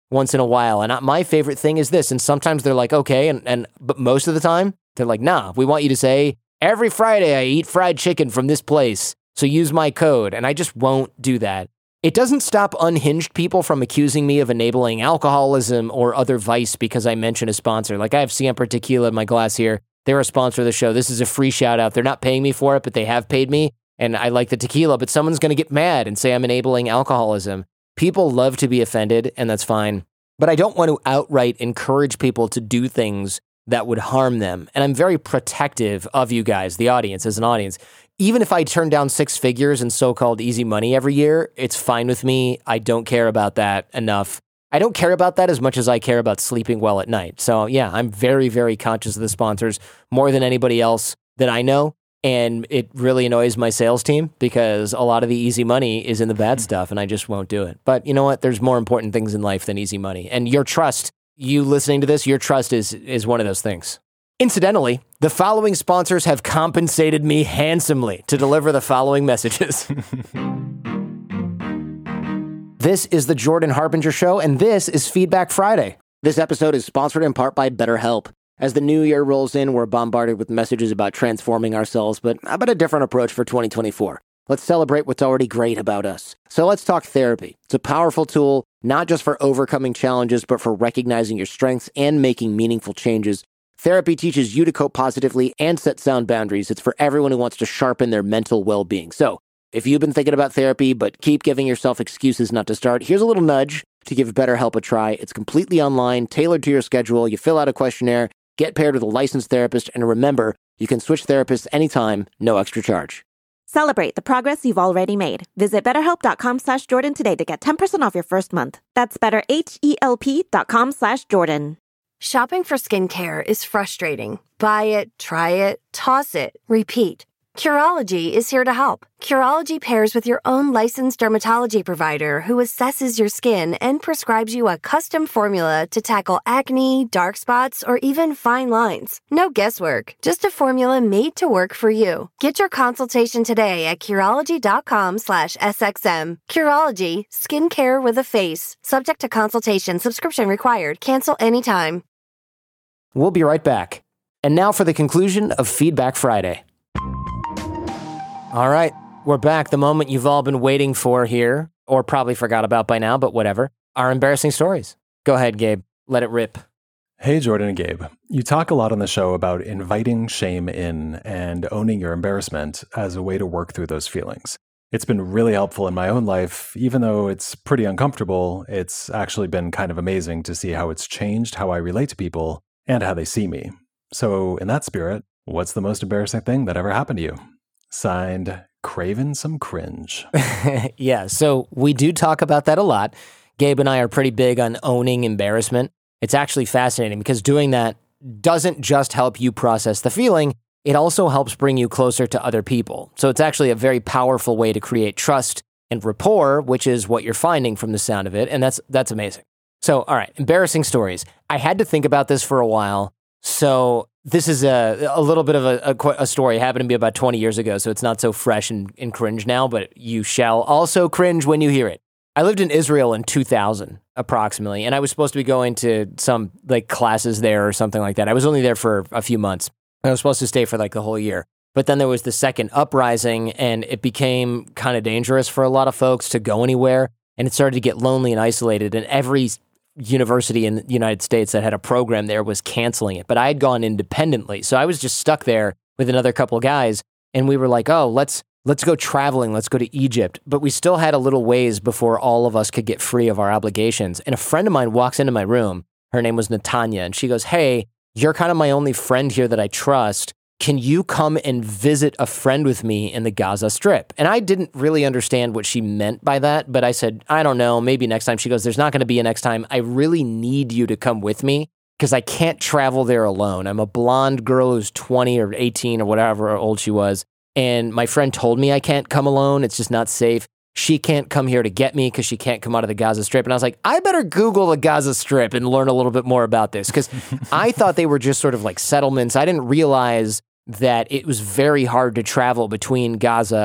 once in a while. And I, my favorite thing is this. And sometimes they're like, okay. And, and, but most of the time they're like, nah, we want you to say, every Friday I eat fried chicken from this place. So use my code. And I just won't do that. It doesn't stop unhinged people from accusing me of enabling alcoholism or other vice because I mention a sponsor. Like I have Siempre Tequila in my glass here. They're a sponsor of the show. This is a free shout out. They're not paying me for it, but they have paid me. And I like the tequila, but someone's going to get mad and say I'm enabling alcoholism. People love to be offended, and that's fine. But I don't want to outright encourage people to do things that would harm them. And I'm very protective of you guys, the audience, as an audience. Even if I turn down six figures in so-called easy money every year, it's fine with me. I don't care about that enough. I don't care about that as much as I care about sleeping well at night. So yeah, I'm very, very conscious of the sponsors more than anybody else that I know. And it really annoys my sales team because a lot of the easy money is in the bad stuff and I just won't do it. But you know what? There's more important things in life than easy money. And your trust, you listening to this, your trust is is one of those things. Incidentally, the following sponsors have compensated me handsomely to deliver the following messages. This is the Jordan Harbinger Show, and this is Feedback Friday. This episode is sponsored in part by BetterHelp. As the new year rolls in, we're bombarded with messages about transforming ourselves, but how about a different approach for twenty twenty-four? Let's celebrate what's already great about us. So let's talk therapy. It's a powerful tool, not just for overcoming challenges, but for recognizing your strengths and making meaningful changes. Therapy teaches you to cope positively and set sound boundaries. It's for everyone who wants to sharpen their mental well-being. So if you've been thinking about therapy, but keep giving yourself excuses not to start, here's a little nudge to give BetterHelp a try. It's completely online, tailored to your schedule. You fill out a questionnaire, get paired with a licensed therapist, and remember, you can switch therapists anytime, no extra charge. Celebrate the progress you've already made. Visit betterhelp.com slash Jordan today to get ten percent off your first month. That's betterhelp.com slash Jordan. Shopping for skincare is frustrating. Buy it, try it, toss it, repeat. Curology is here to help. Curology pairs with your own licensed dermatology provider who assesses your skin and prescribes you a custom formula to tackle acne, dark spots, or even fine lines. No guesswork, just a formula made to work for you. Get your consultation today at Curology.com slash SXM. Curology, skincare with a face. Subject to consultation, subscription required. Cancel anytime. We'll be right back. And now for the conclusion of Feedback Friday. All right, we're back. The moment you've all been waiting for here, or probably forgot about by now, but whatever. Our embarrassing stories. Go ahead, Gabe. Let it rip. Hey, Jordan and Gabe. You talk a lot on the show about inviting shame in and owning your embarrassment as a way to work through those feelings. It's been really helpful in my own life. Even though it's pretty uncomfortable, it's actually been kind of amazing to see how it's changed how I relate to people and how they see me. So in that spirit, what's the most embarrassing thing that ever happened to you? Signed, Craven Some Cringe. Yeah, so we do talk about that a lot. Gabe and I are pretty big on owning embarrassment. It's actually fascinating because doing that doesn't just help you process the feeling, it also helps bring you closer to other people. So it's actually a very powerful way to create trust and rapport, which is what you're finding from the sound of it, and that's that's amazing. So, all right, embarrassing stories. I had to think about this for a while, so this is a, a little bit of a, a, a story. It happened to me about twenty years ago, so it's not so fresh and, and cringe now, but you shall also cringe when you hear it. I lived in Israel in two thousand, approximately, and I was supposed to be going to some like classes there or something like that. I was only there for a few months. I was supposed to stay for like the whole year. But then there was the second uprising, and it became kind of dangerous for a lot of folks to go anywhere, and it started to get lonely and isolated, and every university in the United States that had a program there was canceling it. But I had gone independently, so I was just stuck there with another couple of guys, and we were like, oh, let's let's go traveling, let's go to Egypt. But we still had a little ways before all of us could get free of our obligations. And a friend of mine walks into my room, her name was Natanya, and she goes, hey, you're kind of my only friend here that I trust. Can you come and visit a friend with me in the Gaza Strip? And I didn't really understand what she meant by that, but I said, I don't know, maybe next time. She goes, there's not going to be a next time. I really need you to come with me because I can't travel there alone. I'm a blonde girl who's twenty or eighteen or whatever old she was. And my friend told me I can't come alone. It's just not safe. She can't come here to get me because she can't come out of the Gaza Strip. And I was like, I better Google the Gaza Strip and learn a little bit more about this because I thought they were just sort of like settlements. I didn't realize that it was very hard to travel between Gaza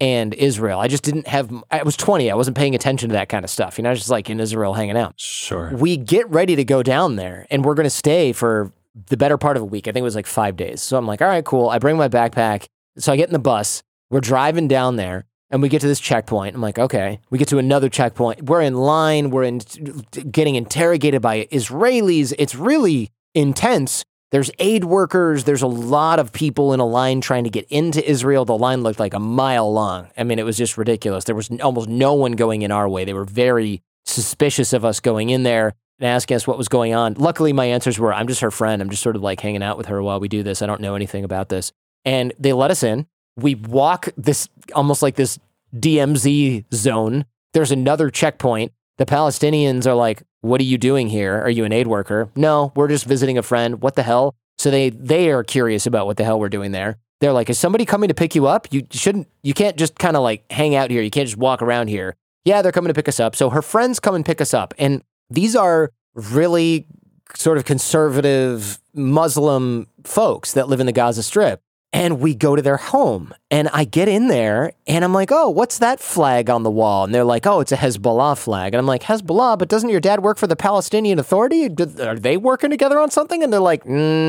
and Israel. I just didn't have, I was twenty. I wasn't paying attention to that kind of stuff. You know, I was just like in Israel hanging out. Sure. We get ready to go down there and we're going to stay for the better part of a week. I think it was like five days. So I'm like, all right, cool. I bring my backpack. So I get in the bus. We're driving down there and we get to this checkpoint. I'm like, okay. We get to another checkpoint. We're in line. We're in getting interrogated by Israelis. It's really intense. There's aid workers. There's a lot of people in a line trying to get into Israel. The line looked like a mile long. I mean, it was just ridiculous. There was almost no one going in our way. They were very suspicious of us going in there and asking us what was going on. Luckily, my answers were, I'm just her friend. I'm just sort of like hanging out with her while we do this. I don't know anything about this. And they let us in. We walk this almost like this D M Z zone. There's another checkpoint. The Palestinians are like, what are you doing here? Are you an aid worker? No, we're just visiting a friend. What the hell? So they they are curious about what the hell we're doing there. They're like, is somebody coming to pick you up? You shouldn't, you can't just kind of like hang out here. You can't just walk around here. Yeah, they're coming to pick us up. So her friends come and pick us up. And these are really sort of conservative Muslim folks that live in the Gaza Strip. And we go to their home and I get in there and I'm like, oh, what's that flag on the wall? And they're like, oh, it's a Hezbollah flag. And I'm like, Hezbollah, but doesn't your dad work for the Palestinian Authority? Are they working together on something? And they're like,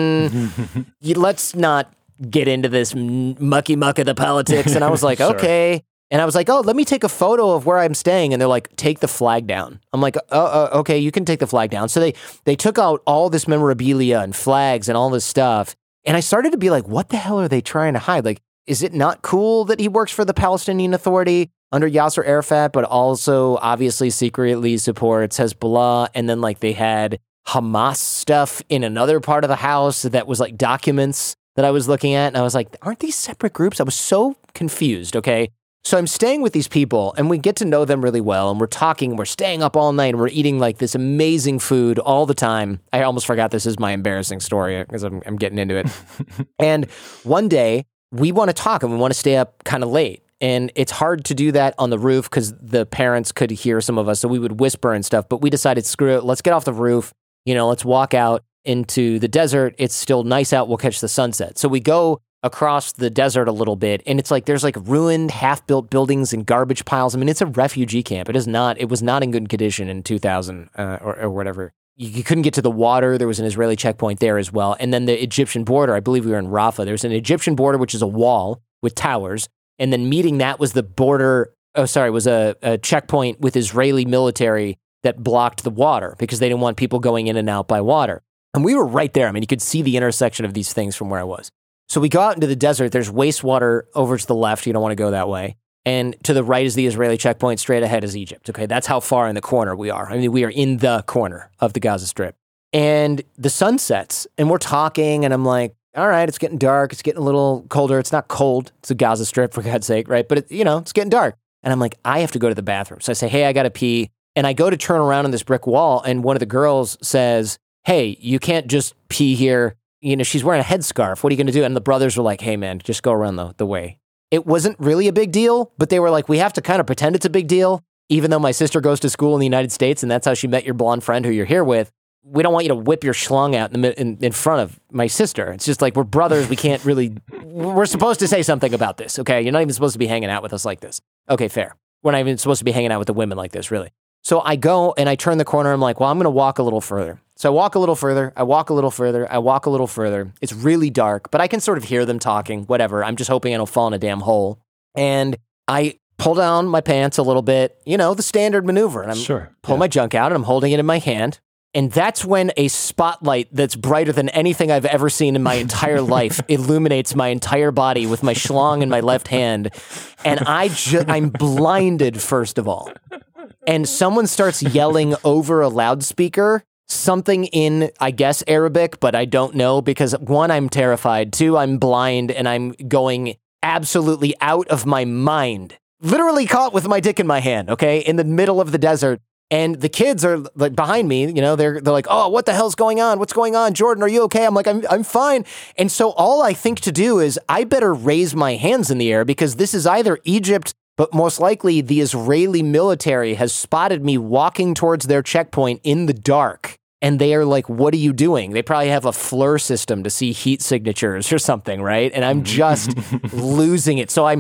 mm, you, let's not get into this mucky muck of the politics. And I was like, sure. Okay. And I was like, oh, let me take a photo of where I'm staying. And they're like, take the flag down. I'm like, oh, uh, okay, you can take the flag down. So they, they took out all this memorabilia and flags and all this stuff. And I started to be like, what the hell are they trying to hide? Like, is it not cool that he works for the Palestinian Authority under Yasser Arafat, but also obviously secretly supports Hezbollah? And then like they had Hamas stuff in another part of the house that was like documents that I was looking at. And I was like, aren't these separate groups? I was so confused, okay? So I'm staying with these people and we get to know them really well. And we're talking, and we're staying up all night and we're eating like this amazing food all the time. I almost forgot this is my embarrassing story because I'm, I'm getting into it. And one day we want to talk and we want to stay up kind of late. And it's hard to do that on the roof because the parents could hear some of us. So we would whisper and stuff, but we decided, screw it. Let's get off the roof. You know, let's walk out into the desert. It's still nice out. We'll catch the sunset. So we go across the desert a little bit, and it's like there's like ruined, half-built buildings and garbage piles. I mean, it's a refugee camp. It is not. It was not in good condition in two thousand uh, or, or whatever. You, you couldn't get to the water. There was an Israeli checkpoint there as well, and then the Egyptian border. I believe we were in Rafah. There's an Egyptian border, which is a wall with towers, and then meeting that was the border. Oh, sorry, was a, a checkpoint with Israeli military that blocked the water because they didn't want people going in and out by water. And we were right there. I mean, you could see the intersection of these things from where I was. So we go out into the desert. There's wastewater over to the left. You don't want to go that way. And to the right is the Israeli checkpoint. Straight ahead is Egypt. Okay, that's how far in the corner we are. I mean, we are in the corner of the Gaza Strip. And the sun sets, and we're talking, and I'm like, all right, it's getting dark. It's getting a little colder. It's not cold. It's a Gaza Strip, for God's sake, right? But, it, you know, it's getting dark. And I'm like, I have to go to the bathroom. So I say, hey, I got to pee. And I go to turn around on this brick wall, and one of the girls says, hey, you can't just pee here. You know, she's wearing a headscarf. What are you going to do? And the brothers were like, hey, man, just go around the, the way. It wasn't really a big deal, but they were like, we have to kind of pretend it's a big deal, even though my sister goes to school in the United States, and that's how she met your blonde friend who you're here with. We don't want you to whip your schlong out in, the, in, in front of my sister. It's just like, we're brothers. We can't really, we're supposed to say something about this, okay? You're not even supposed to be hanging out with us like this. Okay, fair. We're not even supposed to be hanging out with the women like this, really. So I go and I turn the corner. I'm like, well, I'm going to walk a little further. So I walk a little further. I walk a little further. I walk a little further. It's really dark, but I can sort of hear them talking, whatever. I'm just hoping I don't fall in a damn hole. And I pull down my pants a little bit, you know, the standard maneuver. And I'm sure, pull yeah. my junk out and I'm holding it in my hand. And that's when a spotlight that's brighter than anything I've ever seen in my entire life illuminates my entire body with my schlong in my left hand. And I ju- I'm blinded, first of all. And someone starts yelling over a loudspeaker, something in, I guess, Arabic, but I don't know because one, I'm terrified. Two, I'm blind and I'm going absolutely out of my mind. Literally caught with my dick in my hand, okay, in the middle of the desert. And the kids are like behind me, you know, they're they're like, oh, what the hell's going on? What's going on? Jordan, are you okay? I'm like, I'm I'm fine. And so all I think to do is I better raise my hands in the air because this is either Egypt, but most likely the Israeli military has spotted me walking towards their checkpoint in the dark. And they are like, what are you doing? They probably have a FLIR system to see heat signatures or something, right? And I'm just losing it. So I'm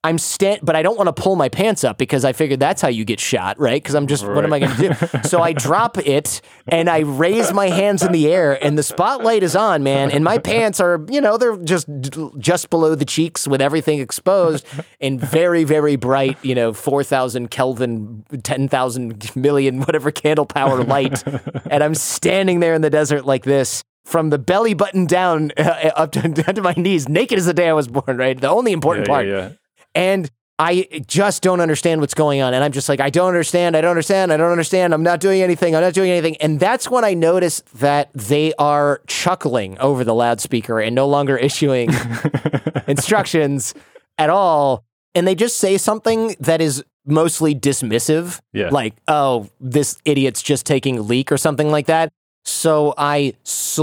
I'm stand, but I don't want to pull my pants up because I figured that's how you get shot, right? Because I'm just, right. What am I going to do? So I drop it and I raise my hands in the air, and the spotlight is on, man. And my pants are, you know, they're just just below the cheeks with everything exposed, and very, very bright, you know, four thousand Kelvin, ten thousand million, whatever candle power light. And I'm standing there in the desert like this, from the belly button down uh, up to, down to my knees, naked as the day I was born, right? The only important yeah, part. Yeah, yeah. And I just don't understand what's going on. And I'm just like, I don't understand. I don't understand. I don't understand. I'm not doing anything. I'm not doing anything. And that's when I noticed that they are chuckling over the loudspeaker and no longer issuing instructions at all. And they just say something that is mostly dismissive. Yeah. Like, oh, this idiot's just taking a leak or something like that. So I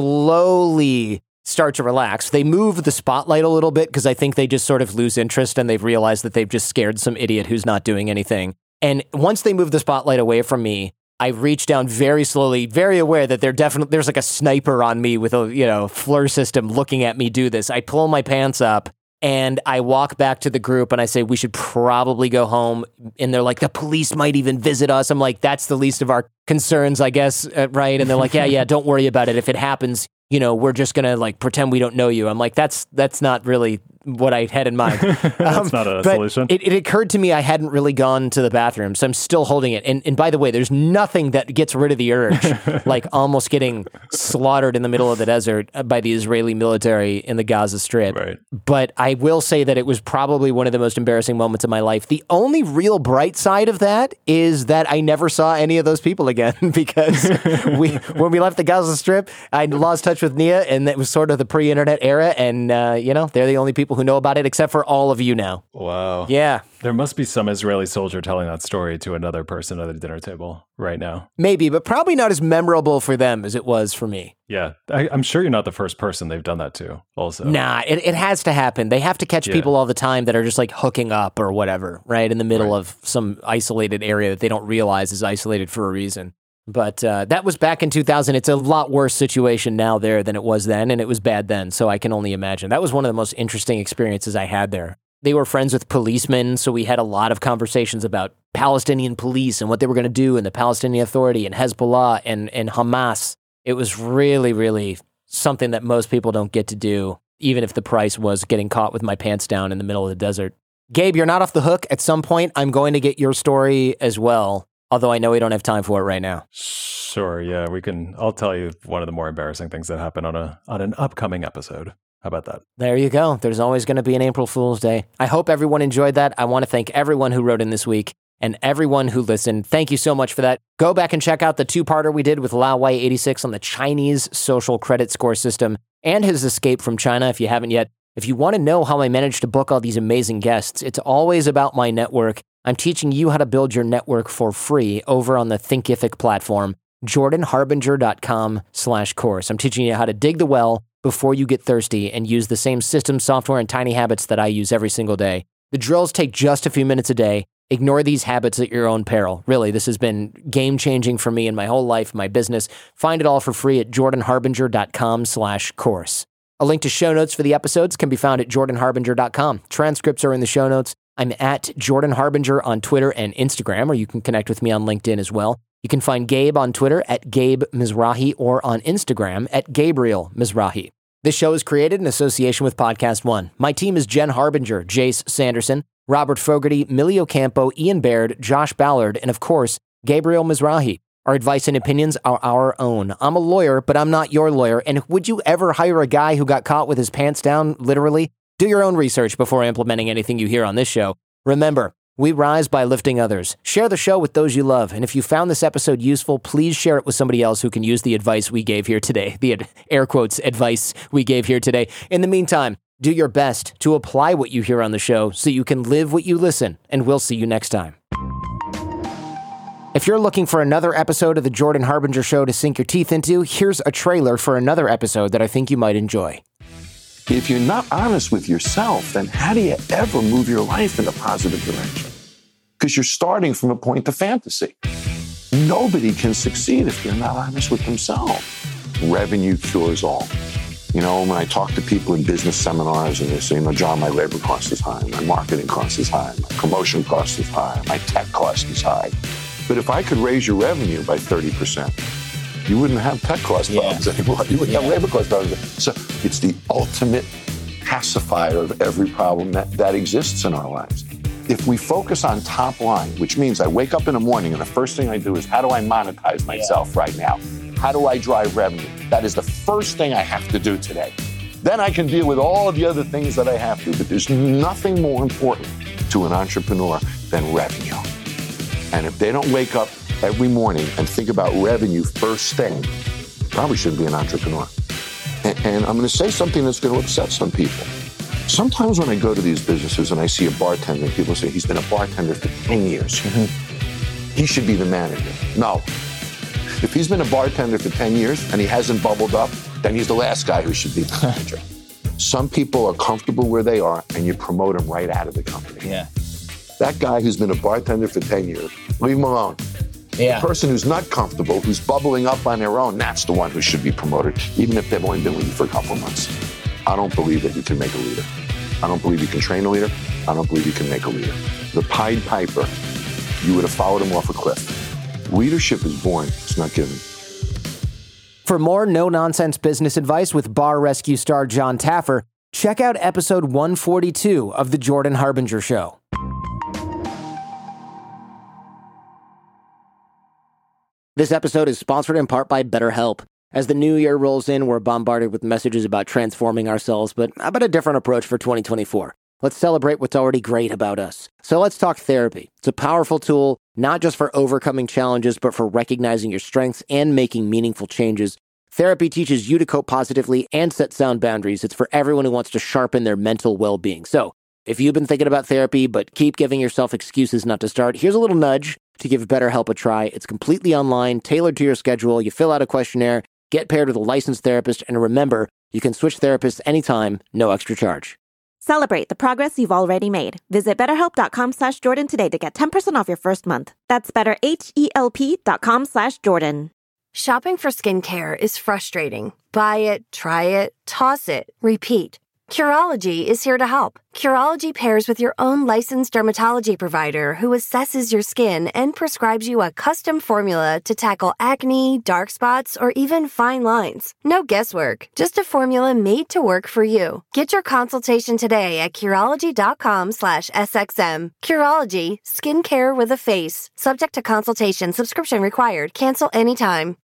slowly start to relax. They move the spotlight a little bit because I think they just sort of lose interest and they've realized that they've just scared some idiot who's not doing anything. And once they move the spotlight away from me, I reach down very slowly, very aware that there definitely there's like a sniper on me with a, you know, FLIR system looking at me do this. I pull my pants up and I walk back to the group and I say, we should probably go home. And they're like, the police might even visit us. I'm like, that's the least of our concerns, I guess, uh, right? And they're like, yeah, yeah, don't worry about it. If it happens, you know, we're just going to like pretend we don't know you. I'm like, that's that's not really what I had in mind. That's um, not a solution. It, it occurred to me I hadn't really gone to the bathroom, so I'm still holding it. And and by the way, there's nothing that gets rid of the urge, like almost getting slaughtered in the middle of the desert by the Israeli military in the Gaza Strip. Right. But I will say that it was probably one of the most embarrassing moments of my life. The only real bright side of that is that I never saw any of those people again because we when we left the Gaza Strip, I lost touch with Nia, and it was sort of the pre-internet era, and uh, you know, they're the only people who know about it, except for all of you now. Wow. Yeah. There must be some Israeli soldier telling that story to another person at the dinner table right now. Maybe, but probably not as memorable for them as it was for me. Yeah. I, I'm sure you're not the first person they've done that to also. Nah, it, it has to happen. They have to catch yeah. people all the time that are just like hooking up or whatever, right? In the middle right. of some isolated area that they don't realize is isolated for a reason. But uh, that was back in two thousand. It's a lot worse situation now there than it was then, and it was bad then, so I can only imagine. That was one of the most interesting experiences I had there. They were friends with policemen, so we had a lot of conversations about Palestinian police and what they were going to do, and the Palestinian Authority and Hezbollah and, and Hamas. It was really, really something that most people don't get to do, even if the price was getting caught with my pants down in the middle of the desert. Gabe, you're not off the hook. At some point, I'm going to get your story as well. Although I know we don't have time for it right now. Sure, yeah, we can. I'll tell you one of the more embarrassing things that happened on a on an upcoming episode. How about that? There you go. There's always going to be an April Fool's Day. I hope everyone enjoyed that. I want to thank everyone who wrote in this week and everyone who listened. Thank you so much for that. Go back and check out the two-parter we did with Lao Wei eighty-six on the Chinese social credit score system and his escape from China if you haven't yet. If you want to know how I managed to book all these amazing guests, it's always about my network. I'm teaching you how to build your network for free over on the Thinkific platform, jordan harbinger dot com slash course. I'm teaching you how to dig the well before you get thirsty and use the same system, software, and tiny habits that I use every single day. The drills take just a few minutes a day. Ignore these habits at your own peril. Really, this has been game-changing for me in my whole life, my business. Find it all for free at jordan harbinger dot com slash course. A link to show notes for the episodes can be found at jordan harbinger dot com. Transcripts are in the show notes. I'm at Jordan Harbinger on Twitter and Instagram, or you can connect with me on LinkedIn as well. You can find Gabe on Twitter at Gabe Mizrahi or on Instagram at Gabriel Mizrahi. This show is created in association with Podcast One. My team is Jen Harbinger, Jace Sanderson, Robert Fogarty, Millie Ocampo, Ian Baird, Josh Ballard, and of course, Gabriel Mizrahi. Our advice and opinions are our own. I'm a lawyer, but I'm not your lawyer. And would you ever hire a guy who got caught with his pants down, literally? Do your own research before implementing anything you hear on this show. Remember, we rise by lifting others. Share the show with those you love. And if you found this episode useful, please share it with somebody else who can use the advice we gave here today. The ad- air quotes advice we gave here today. In the meantime, do your best to apply what you hear on the show so you can live what you listen. And we'll see you next time. If you're looking for another episode of The Jordan Harbinger Show to sink your teeth into, here's a trailer for another episode that I think you might enjoy. If you're not honest with yourself, then how do you ever move your life in a positive direction? Because you're starting from a point of fantasy. Nobody can succeed if they're not honest with themselves. Revenue cures all. You know, when I talk to people in business seminars and they say, you know, John, my labor cost is high, my marketing cost is high, my promotion cost is high, my tech cost is high. But if I could raise your revenue by thirty percent, you wouldn't have tech cost problems yeah. anymore. You wouldn't yeah. have labor cost problems. So it's the ultimate pacifier of every problem that, that exists in our lives. If we focus on top line, which means I wake up in the morning and the first thing I do is, how do I monetize myself yeah. right now? How do I drive revenue? That is the first thing I have to do today. Then I can deal with all of the other things that I have to, but there's nothing more important to an entrepreneur than revenue. And if they don't wake up every morning and think about revenue first thing, probably shouldn't be an entrepreneur. And, and I'm going to say something that's going to upset some people. Sometimes when I go to these businesses and I see a bartender, and people say he's been a bartender for ten years. Mm-hmm. He should be the manager. No. If he's been a bartender for ten years and he hasn't bubbled up, then he's the last guy who should be the manager. Some people are comfortable where they are and you promote them right out of the company. Yeah. That guy who's been a bartender for ten years, leave him alone. Yeah. The person who's not comfortable, who's bubbling up on their own, that's the one who should be promoted, even if they've only been with you for a couple of months. I don't believe that you can make a leader. I don't believe you can train a leader. I don't believe you can make a leader. The Pied Piper, you would have followed him off a cliff. Leadership is born, it's not given. For more no-nonsense business advice with Bar Rescue star Jon Taffer, check out episode one forty-two of The Jordan Harbinger Show. This episode is sponsored in part by BetterHelp. As the new year rolls in, we're bombarded with messages about transforming ourselves, but how about a different approach for twenty twenty-four? Let's celebrate what's already great about us. So let's talk therapy. It's a powerful tool, not just for overcoming challenges, but for recognizing your strengths and making meaningful changes. Therapy teaches you to cope positively and set sound boundaries. It's for everyone who wants to sharpen their mental well-being. So if you've been thinking about therapy, but keep giving yourself excuses not to start, here's a little nudge to give BetterHelp a try. It's completely online, tailored to your schedule. You fill out a questionnaire, get paired with a licensed therapist, and remember, you can switch therapists anytime, no extra charge. Celebrate the progress you've already made. Visit betterhelp.com slash Jordan today to get ten percent off your first month. That's betterhelp.com slash Jordan. Shopping for skincare is frustrating. Buy it, try it, toss it, repeat. Curology is here to help. Curology pairs with your own licensed dermatology provider who assesses your skin and prescribes you a custom formula to tackle acne, dark spots, or even fine lines. No guesswork, just a formula made to work for you. Get your consultation today at Curology.com slash SXM. Curology, skincare with a face. Subject to consultation, subscription required. Cancel anytime.